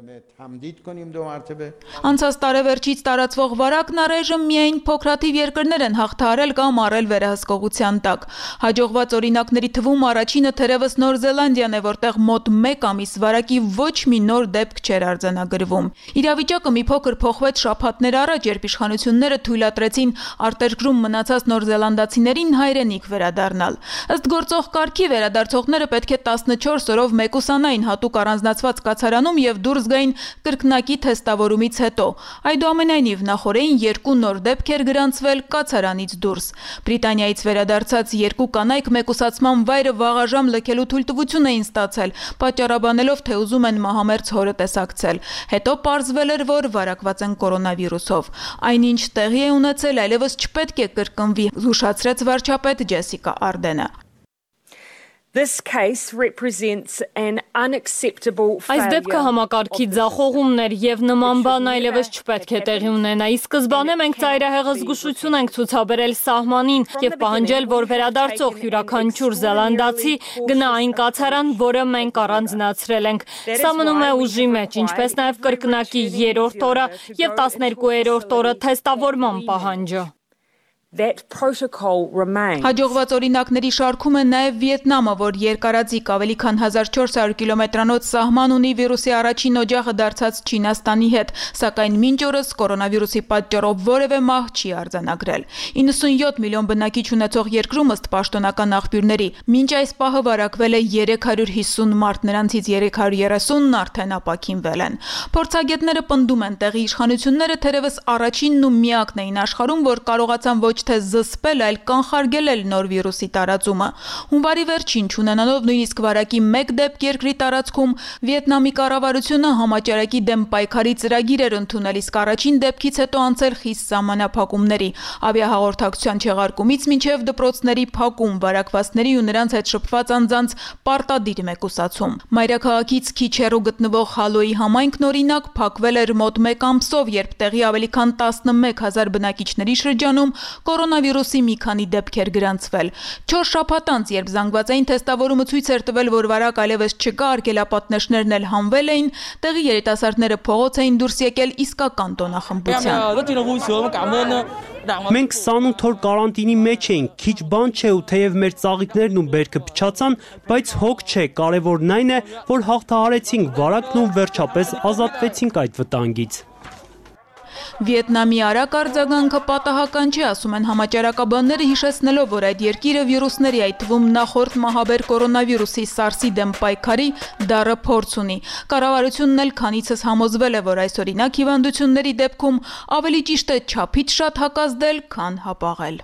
Անցած տարեվերջից տարածվող վարակն առայժմ միայն փոքրաթիվ երկրներ են հաղթահարել կամ առել վերահսկողության տակ։ Հաջողված օրինակների թվում առաջինը թերևս Նոր Զելանդիան է, որտեղ մոտ 1 ամիս վարակի ոչ մի նոր դեպք չէր արձանագրվում։ Իրավիճակը մի փոքր փոխվեց շաբաթներ առաջ, երբ իշխանությունները թույլատրեցին արտերկրում մնացած նորզելանդացիներին հայրենիք վերադառնալ։ Ըստ գործող կարգի վերադարձողները պետք է 14 օրով մեկուսանային հատուկ առանձնացված կացարանում եւ դուրս գային կրկնակի թեստավորումից հետո։ Այդուամենայնիվ նախօրեին 2 նոր դեպք էր գրանցվել կացարանից դուրս։ Բրիտանիայից վերադարձած 2 կանայք մեկուսացման վայրը վաղաժամ լքելու թույլտվություն էին ստացել, պատճառաբանելով, թե ուզում են մահամերձ հորը տեսակցել։ Հետո պարզվել էր, որ վարակված են կորոնավիրուսով։ Այնինչ տեղի է ունեցել, այլևս չպետք է կրկնվի, զուշացրեց վարչապետ Ջեսիկա Արդենը։ This case represents an unacceptable failure. Այս դեպքը համակարգի ձախողումն էր եւ նման բան այլևս չպետք է տեղի ունենա։ Ի սկզբանե մենք ծայրահեղը զգուշություն ենք ցուցաբերել սահմանին եւ պահանջել, որ վերադարձող յուրաքանչյուր զելանդացի գնա այն կացարան, որը մենք առանձնացրել ենք։ Սա մնում է ուժի մեջ, ինչպես նաեւ կրկնակի 3-րդ օրը եւ 12-րդ օրը թեստավորման պահանջը։ That protocol remains. Հաջողված օրինակների շարքում է նաև Վիետնամը, որ երկարաձիգ ավելի քան 1400 կիլոմետրանոց սահման ունի վիրուսի առաջին օջախը դարձած Չինաստանի հետ, սակայն մինչ օրս կորոնավիրուսի պատճառով որևէ մահ չի արձանագրել։ 97 միլիոն բնակիչ ունեցող երկրում ըստ պաշտոնական աղբյուրների մինչ այս պահը վարակվել է 350 մարդ, նրանցից 330-ն արդեն ապաքինվել են։ Փորձագետները պնդում են, տեղի իշխանությունները թերևս առաջինն ու միակն էին աշխարհում, որ կարողացան ոչ թե զսպել, այլ կանխարգելել նոր վիրուսի տարածումը։ Հունվարի վերջին չունենալով նույնիսկ վարակի 1 դեպք երկրի տարածքում, Վիետնամի կառավարությունը համաճարակի դեմ պայքարի ծրագիր էր ընդունել, իսկ առաջին դեպքից հետո անցել խիստ սահմանափակումների, ավիահաղորդակցության չեղարկումից մինչև դպրոցների փակում, վարակվածների ու նրանց հետ շփված անձանց պարտադիր մեկուսացում։ Մայրաքաղաքից քիչ հեռու գտնվող Հալոյի համայնքն օրինակ փակվել էր մոտ 1 ամսով, երբ տեղի ավելի քան 11000 բնակիչների շրջանում կորոնավիրուսի մի քանի դեպք էր գրանցվել։ 4 շաբաթ անց, երբ զանգվածային թեստավորումը ցույց էր տվել, որ վարակ այլևս չկա, արգելապատնեշներն էլ հանվել էին, տեղի երիտասարդները փողոց էին դուրս եկել իսկական տոնախմբության։ Մենք 28 օր կարանտինի մեջ էինք, քիչ բան չէ ու թեև մեր ծաղիկներն ու բերքը փչացան, բայց հոգ չէ, կարևորն այն է, որ հաղթահարեցինք վարակն ու վերջապես ազատվեցինք այդ վտանգից։ Վիետնամի արագ արձագանքը պատահական չի, ասում են համաճարակաբանները, հիշեցնելով, որ այդ երկիրը վիրուսների, այդ թվում նախորդ մահաբեր կորոնավիրուսի SARS-ի դեմ պայքարի դառը փորձ ունի։ Կառավարությունն էլ քանիցս համոզվել է, որ այս օրինակ հիվանդությունների դեպքում ավելի ճիշտ է չափից շատ հակազդել, քան հապաղել։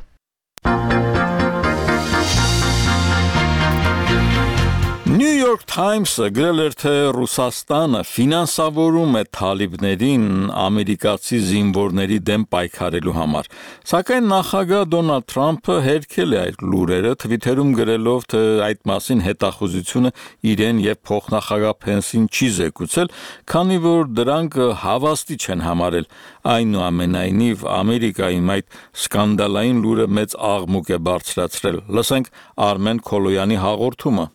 New York Times-ը գրել էր, թե Ռուսաստանը ֆինանսավորում է թալիբներին ամերիկացի զինվորների դեմ պայքարելու համար։ Սակայն նախագահ Դոնալդ Թրամփը հերքել է այդ լուրերը, Twitter-ում գրելով, թե այդ մասին հետախուզությունը իրեն եւ փոխնախագահ Փենսին չի զեկուցել, քանի որ դրանք հավաստի չեն համարել։ Այնուամենայնիվ Ամերիկայում այդ սկանդալային լուրը մեծ աղմուկ է բարձրացրել։ Լսենք Արմեն Քոլոյանի հաղորդումը։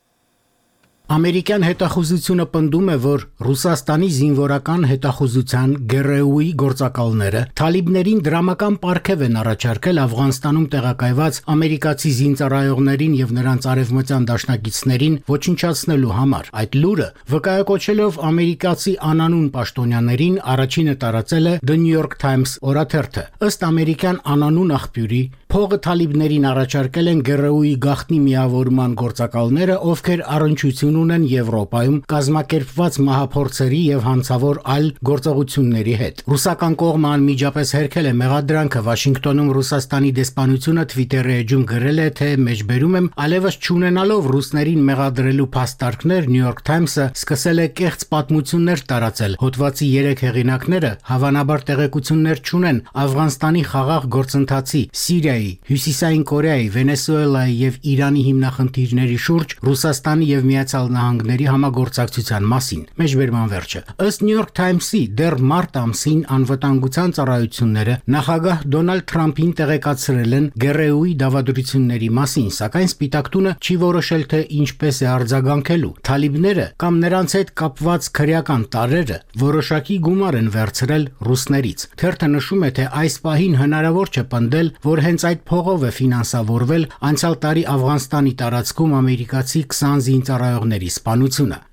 Ամերիկյան հետախուզությունը պնդում է, որ Ռուսաստանի զինվորական հետախուզության ԳՌՈ-ի գործակալները թալիբներին դրամական պարգև են առաջարկել Աֆղանստանում տեղակայված ամերիկացի զինծառայողներին եւ նրանց արևմտյան դաշնակիցներին ոչնչացնելու համար։ Այդ լուրը վկայակոչելով ամերիկացի անանուն պաշտոնյաներին առաջինը տարածել է The New York Times օրաթերթը։ Ըստ ամերիկյան անանուն աղբյուրի, փողը թալիբներին առաջարկել են ԳՌՈ-ի գաղտնի միավորման գործակալները, ովքեր առնչություն ունեն Եվրոպայում կազմակերպված մահափորձերի եւ հանցավոր այլ գործողությունների հետ։ Ռուսական կողմը անմիջապես հերքել է մեղադրանքը։ Վաշինգտոնում Ռուսաստանի դեսպանությունը Twitter-ի էջում գրել է, թե մեջբերում եմ, այլևս չունենալով ռուսներին մեղադրելու փաստարկներ, New York Times-ը սկսել է կեղծ պատմություններ տարածել։ Հոդվածի 3 հեղինակները հավանաբար տեղեկություններ չունեն Աֆղանստանի խաղաղ գործընթացի, Սիրիայի, Հյուսիսային Կորեայի, Վենեսուելայի եւ Իրանի հիմնախնդիրների շուրջ Ռուսաստանի եւ Միացյալ Նահանգների համագործակցության մասին։ Մեջբերման վերջը։ Ըստ New York Times-ի դեռ մարտ ամսին անվտանգության ծառայությունները նախագահ Դոնալդ Թրամփին տեղեկացրել են ԳՌՈ-ի դավադրությունների մասին, սակայն Սպիտակ տունը չի որոշել, թե ինչպես է արձագանքելու։ Թալիբները կամ նրանց հետ կապված քրեական տարրերը որոշակի գումար են վերցրել ռուսներից։ Թերթը նշում է, թե այս պահին հնարավոր չէ պնդել, որ հենց այդ փողով է ֆինանսավորվել անցյալ տարի Աֆղանստանի տարածքում ամերիկացի 20 զինծառայողների սպանությունը։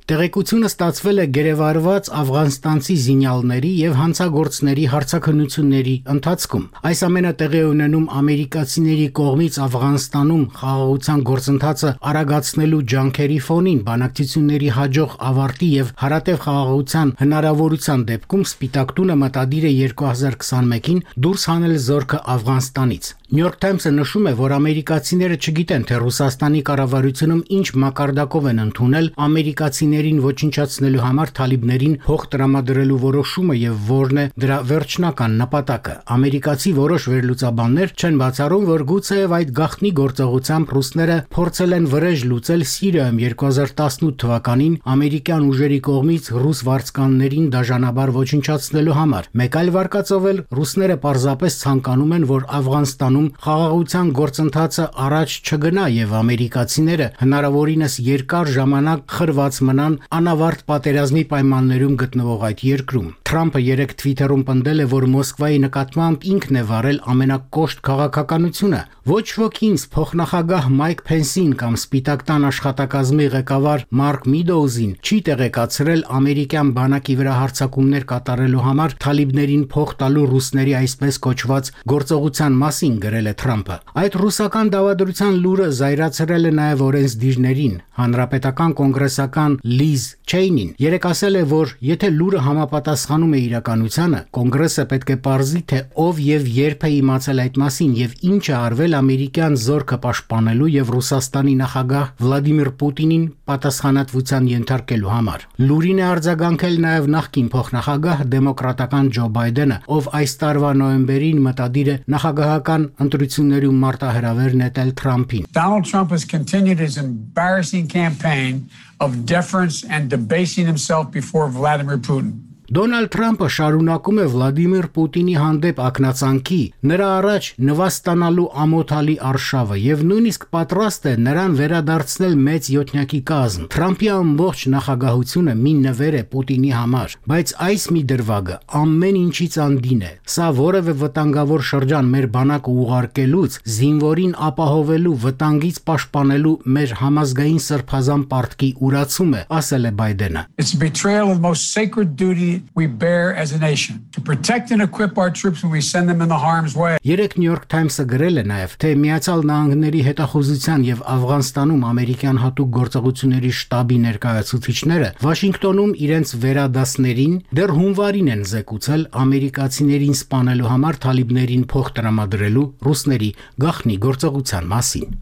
Տեղեկությունը ստացվել է գերեվարված աֆղանստանցի զինյալների եւ հանցագործների հարցաքննությունների ընթացքում։ Այս ամենը տեղի ունենում ամերիկացիների կողմից Աֆղանստանում խաղաղության գործընթացը արագացնելու ջանքերի ֆոնին, բանակցությունների հաջող ավարտի եւ հարատև խաղաղության հնարավորության դեպքում Սպիտակ տունը մտադիր է 2021-ին դուրս հանել զորքը Աֆղանստանից։ New York Times-ը նշում է, որ ամերիկացիները չգիտեն, թե Ռուսաստանի կառավարությունում ինչ մակարդակով են ընդունել ամերիկացիներին ոչնչացնելու համար թալիբներին փող տրամադրելու որոշումը եւ որն է դրա վերջնական նպատակը։ Ամերիկացի որոշ վերլուծաբաններ չեն բացառում, որ գուցեև այդ գաղտնի գործողությամբ ռուսները փորձել են վրեժ լուծել Սիրիայում 2018 թվականին ամերիկյան ուժերի կողմից ռուս վարձկաններին դաժանաբար ոչնչացնելու համար։ Մեկ այլ վարկածով էլ ռուսները պարզապես ցանկանում են, որ Աֆղանստանում խաղաղության գործընթացը առաջ չգնա եւ ամերիկացիները հնարավորինս երկար ժամանակ խրված մնան անավարտ պատերազմի պայմաններում գտնվող այդ երկրում։ Թրամփը երեկ Twitter-ում պնդել է, որ Մոսկվայի նկատմամբ ինքն է վարել ամենակոշտ քաղաքականությունը։ Ոչ ոք ինձ փոխնախագահ Մայք Փենսին կամ Սպիտակ տան աշխատակազմի ղեկավար Մարկ Միդոուզին չի տեղեկացրել ամերիկյան բանակի վրա հարձակումներ կատարելու համար թալիբներին փող տալու ռուսների այսպես կոչված գործողության մասին, գրել է Թրամփը։ Այդ ռուսական դավադրության լուրը զայրացրել է նաև օրենսդիրներին։ Հանրապետական կոնգրեսական Լիզ Չեյնին երեկ ասել է, որ եթե լուրը համապատասխանում է իրականությանը, կոնգրեսը պետք է պարզի, թե ով եւ երբ է իմացել այդ մասին եւ ինչ է արվել ամերիկյան զորքը պաշտպանելու եւ Ռուսաստանի նախագահ Վլադիմիր Պուտինին պատասխանատվության ենթարկելու համար։ Լուրին է արձագանքել նաև նախկին փոխնախագահ դեմոկրատական Ջո Բայդենը, ով այս տարվա նոյեմբերին մտադիր է նախագահական ընտրություններում մարտահրավեր նետել Թրամփին։ Donald Trump has continued his embarrassing campaign of deference and debasing himself before Vladimir Putin. Դոնալդ Թրամփը շարունակում է Վլադիմիր Պուտինի հանդեպ ակնածանքի, նրա առաջ նվաստանալու ամոթալի արշավը եւ նույնիսկ պատրաստ է նրան վերադարձնել մեծ յոթնյակի կազմ։ Թրամփի ամբողջ նախագահությունը մի նվեր է Պուտինի համար, բայց այս մի դրվագը ամեն ինչից անդին է։ Սա որևէ վտանգավոր շրջան մեր բանակը ուղարկելուց, զինվորին ապահովելու, վտանգից պաշտպանելու մեր համազգային սրբազան պարտքի ուրացում է, ասել է Բայդենը։ It's a betrayal of the most sacred duty we bear as a nation to protect and equip our troops when we send them in the harm's way. Երեկ New York Times-ը գրել է նաև, թե Միացյալ Նահանգների հետախուզության եւ Աֆղանստանում ամերիկյան հատուկ գործողությունների շտաբի ներկայացուցիչները Վաշինգտոնում իրենց վերադասներին դեռ հունվարին են զեկուցել ամերիկացիներին սպանելու համար թալիբներին փող տրամադրելու ռուսների գաղտնի գործողության մասին։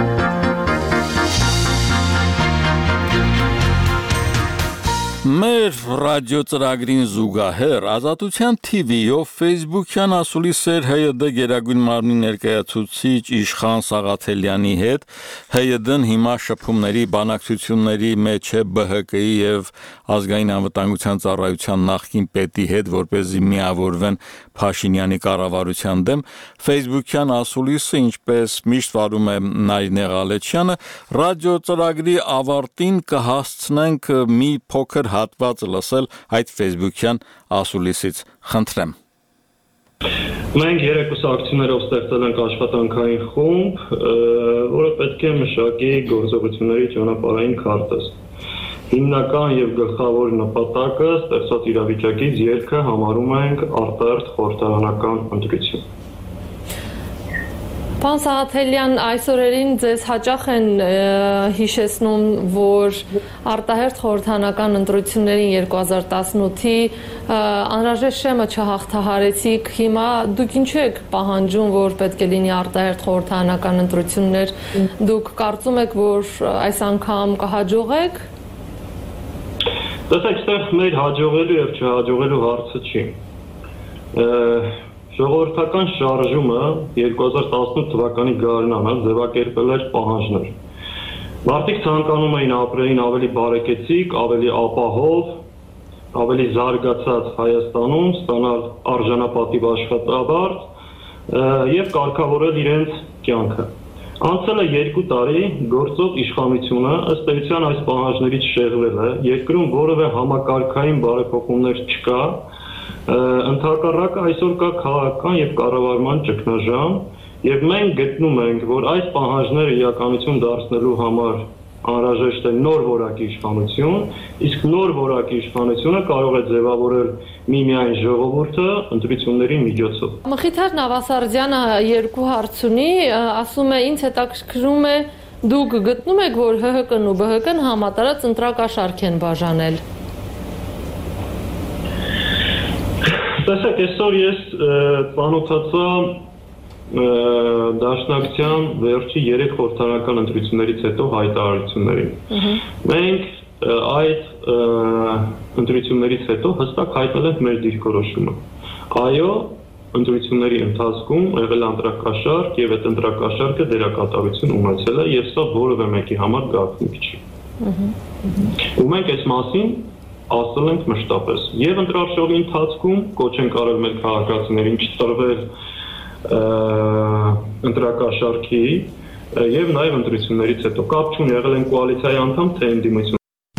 Մեր ռադիո ծրագրին զուգահեռ Ազատության TV-ով Facebook-յան ասուլիսեր ՀՅԴ գերագույն մարմնի ներկայացուցիչ Իշխան Սաղաթելյանի հետ ՀՅԴ-ն հիմա շփումների բանակցությունների մեջ է ԲՀԿ-ի եւ ազգային անվտանգության ծառայության նախկին պետի հետ, որպեսզի միավորվեն Փաշինյանի կառավարության դեմ։ Facebook-յան ասուլիսը, ինչպես միշտ վարում է Նարինե Ղալեչյանը, ռադիո ծրագրի ավարտին կհասցնենք մի փոքր հատված լսել այդ Facebook-յան ասուլիսից, խնդրեմ։ Մենք երեկուսակցություններով ստեղծել ենք աշխատանքային խումբ, որը պետք է մշակի գործողությունների ճանապարհային քարտեզ։ Հիմնական եւ գլխավոր նպատակը ստեղծած իրավիճակից ելքը համարում ենք արտահերթ խորհրդարանական ընտրություն։ Պարոն Սաղաթելյան, այսօրերին ձեզ հաճախ են հիշեցնում, որ արտահերթ խորհրդարանական ընտրություններին 2018-ի անհրաժեշտ շեմը չհաղթահարեցիք, հիմա դուք ինչու եք պահանջում, որ պետք է լինի արտահերթ խորհրդարանական ընտրություններ, դուք կարծում եք, որ այս անգամ կհաջողեք։ Տեսեք, այստեղ մեր հաջողելու եւ չհաջողելու հարցը չի։ Ժողովրդական շարժումը 2018 թվականի գարնանը ձևակերպել էր պահանջներ։ Մարդիկ ցանկանում էին ապրեին ավելի բարեկեցիկ, ավելի ապահով, ավելի զարգացած Հայաստանում, ստանալ արժանապատիվ աշխատավարձ եւ կարգավորել իրենց կյանքը։ Անցել է 2 տարի, գործող իշխանությունը ըստ էության այս պահանջներից շեղվել է, երկրում որևէ համակարգային բարեփոխումներ չկա, ընդհակառակը այսօր կա քաղաքական եւ կառավարման ճգնաժամ, եւ մենք գտնում ենք, որ այս պահանջները իրականություն դարձնելու համար անհրաժեշտ է նոր որակի իշխանություն, իսկ նոր որակի իշխանությունը կարող է ձևավորել միմիայն ժողովուրդը ընտրությունների միջոցով։ Մխիթար Նավասարդյանը երկու հարց ունի, ասում է ինձ հետաքրքրում է դուք գտնում եք, որ ՀՀԿ-ն ու ԲՀԿ-ն համատարած ընտրակաշարք են բաժանել։ Տեսեք, այսօր ես ծանոթացա Դաշնակցության վերջի 3 խորհրդարանական ընտրություններից հետո հայտարարություններին։ Մենք այդ ընտրություններից հետո հստակ հայտնել ենք մեր դիրքորոշումը։ Այո, ընտրությունների ընթացքում եղել ընտրակաշարք եւ այդ ընտրակաշարքը դերակատարություն ունեցել է եւ սա որևէ մեկի համար գաղտնիք չի։ Ու մենք այս մասին ասել ենք մշտապես։ Եվ ընտրարշավի ընթացքում կոչ ենք արել մեր քաղաքացիներին չտրվել ընտրակաշարքի եւ նաեւ ընտրություններից հետո կապ չունի եղել են կոալիցիայի անդամ թե ընդդիմություն։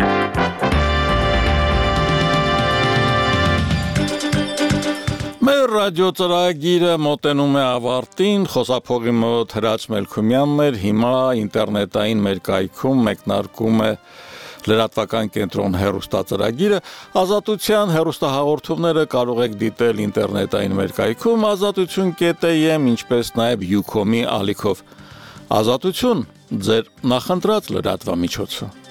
Մեր ռադիո ծրագիրը մոտենում է ավարտին, խոսափողի մոտ Հրաչ Մելքումյանն էր, հիմա ինտերնետային մեր կայքում մեկնարկում է լրատվական կենտրոն հեռուստածրագիրը, Ազատության հեռուստահաղորդումները կարող եք դիտել ինտերնետային մեր կայքում azatutun.am, ինչպես նաև Ucom-ի ալիքով։ Ազատություն, ձեր նախընտրած լրատվամիջոցը։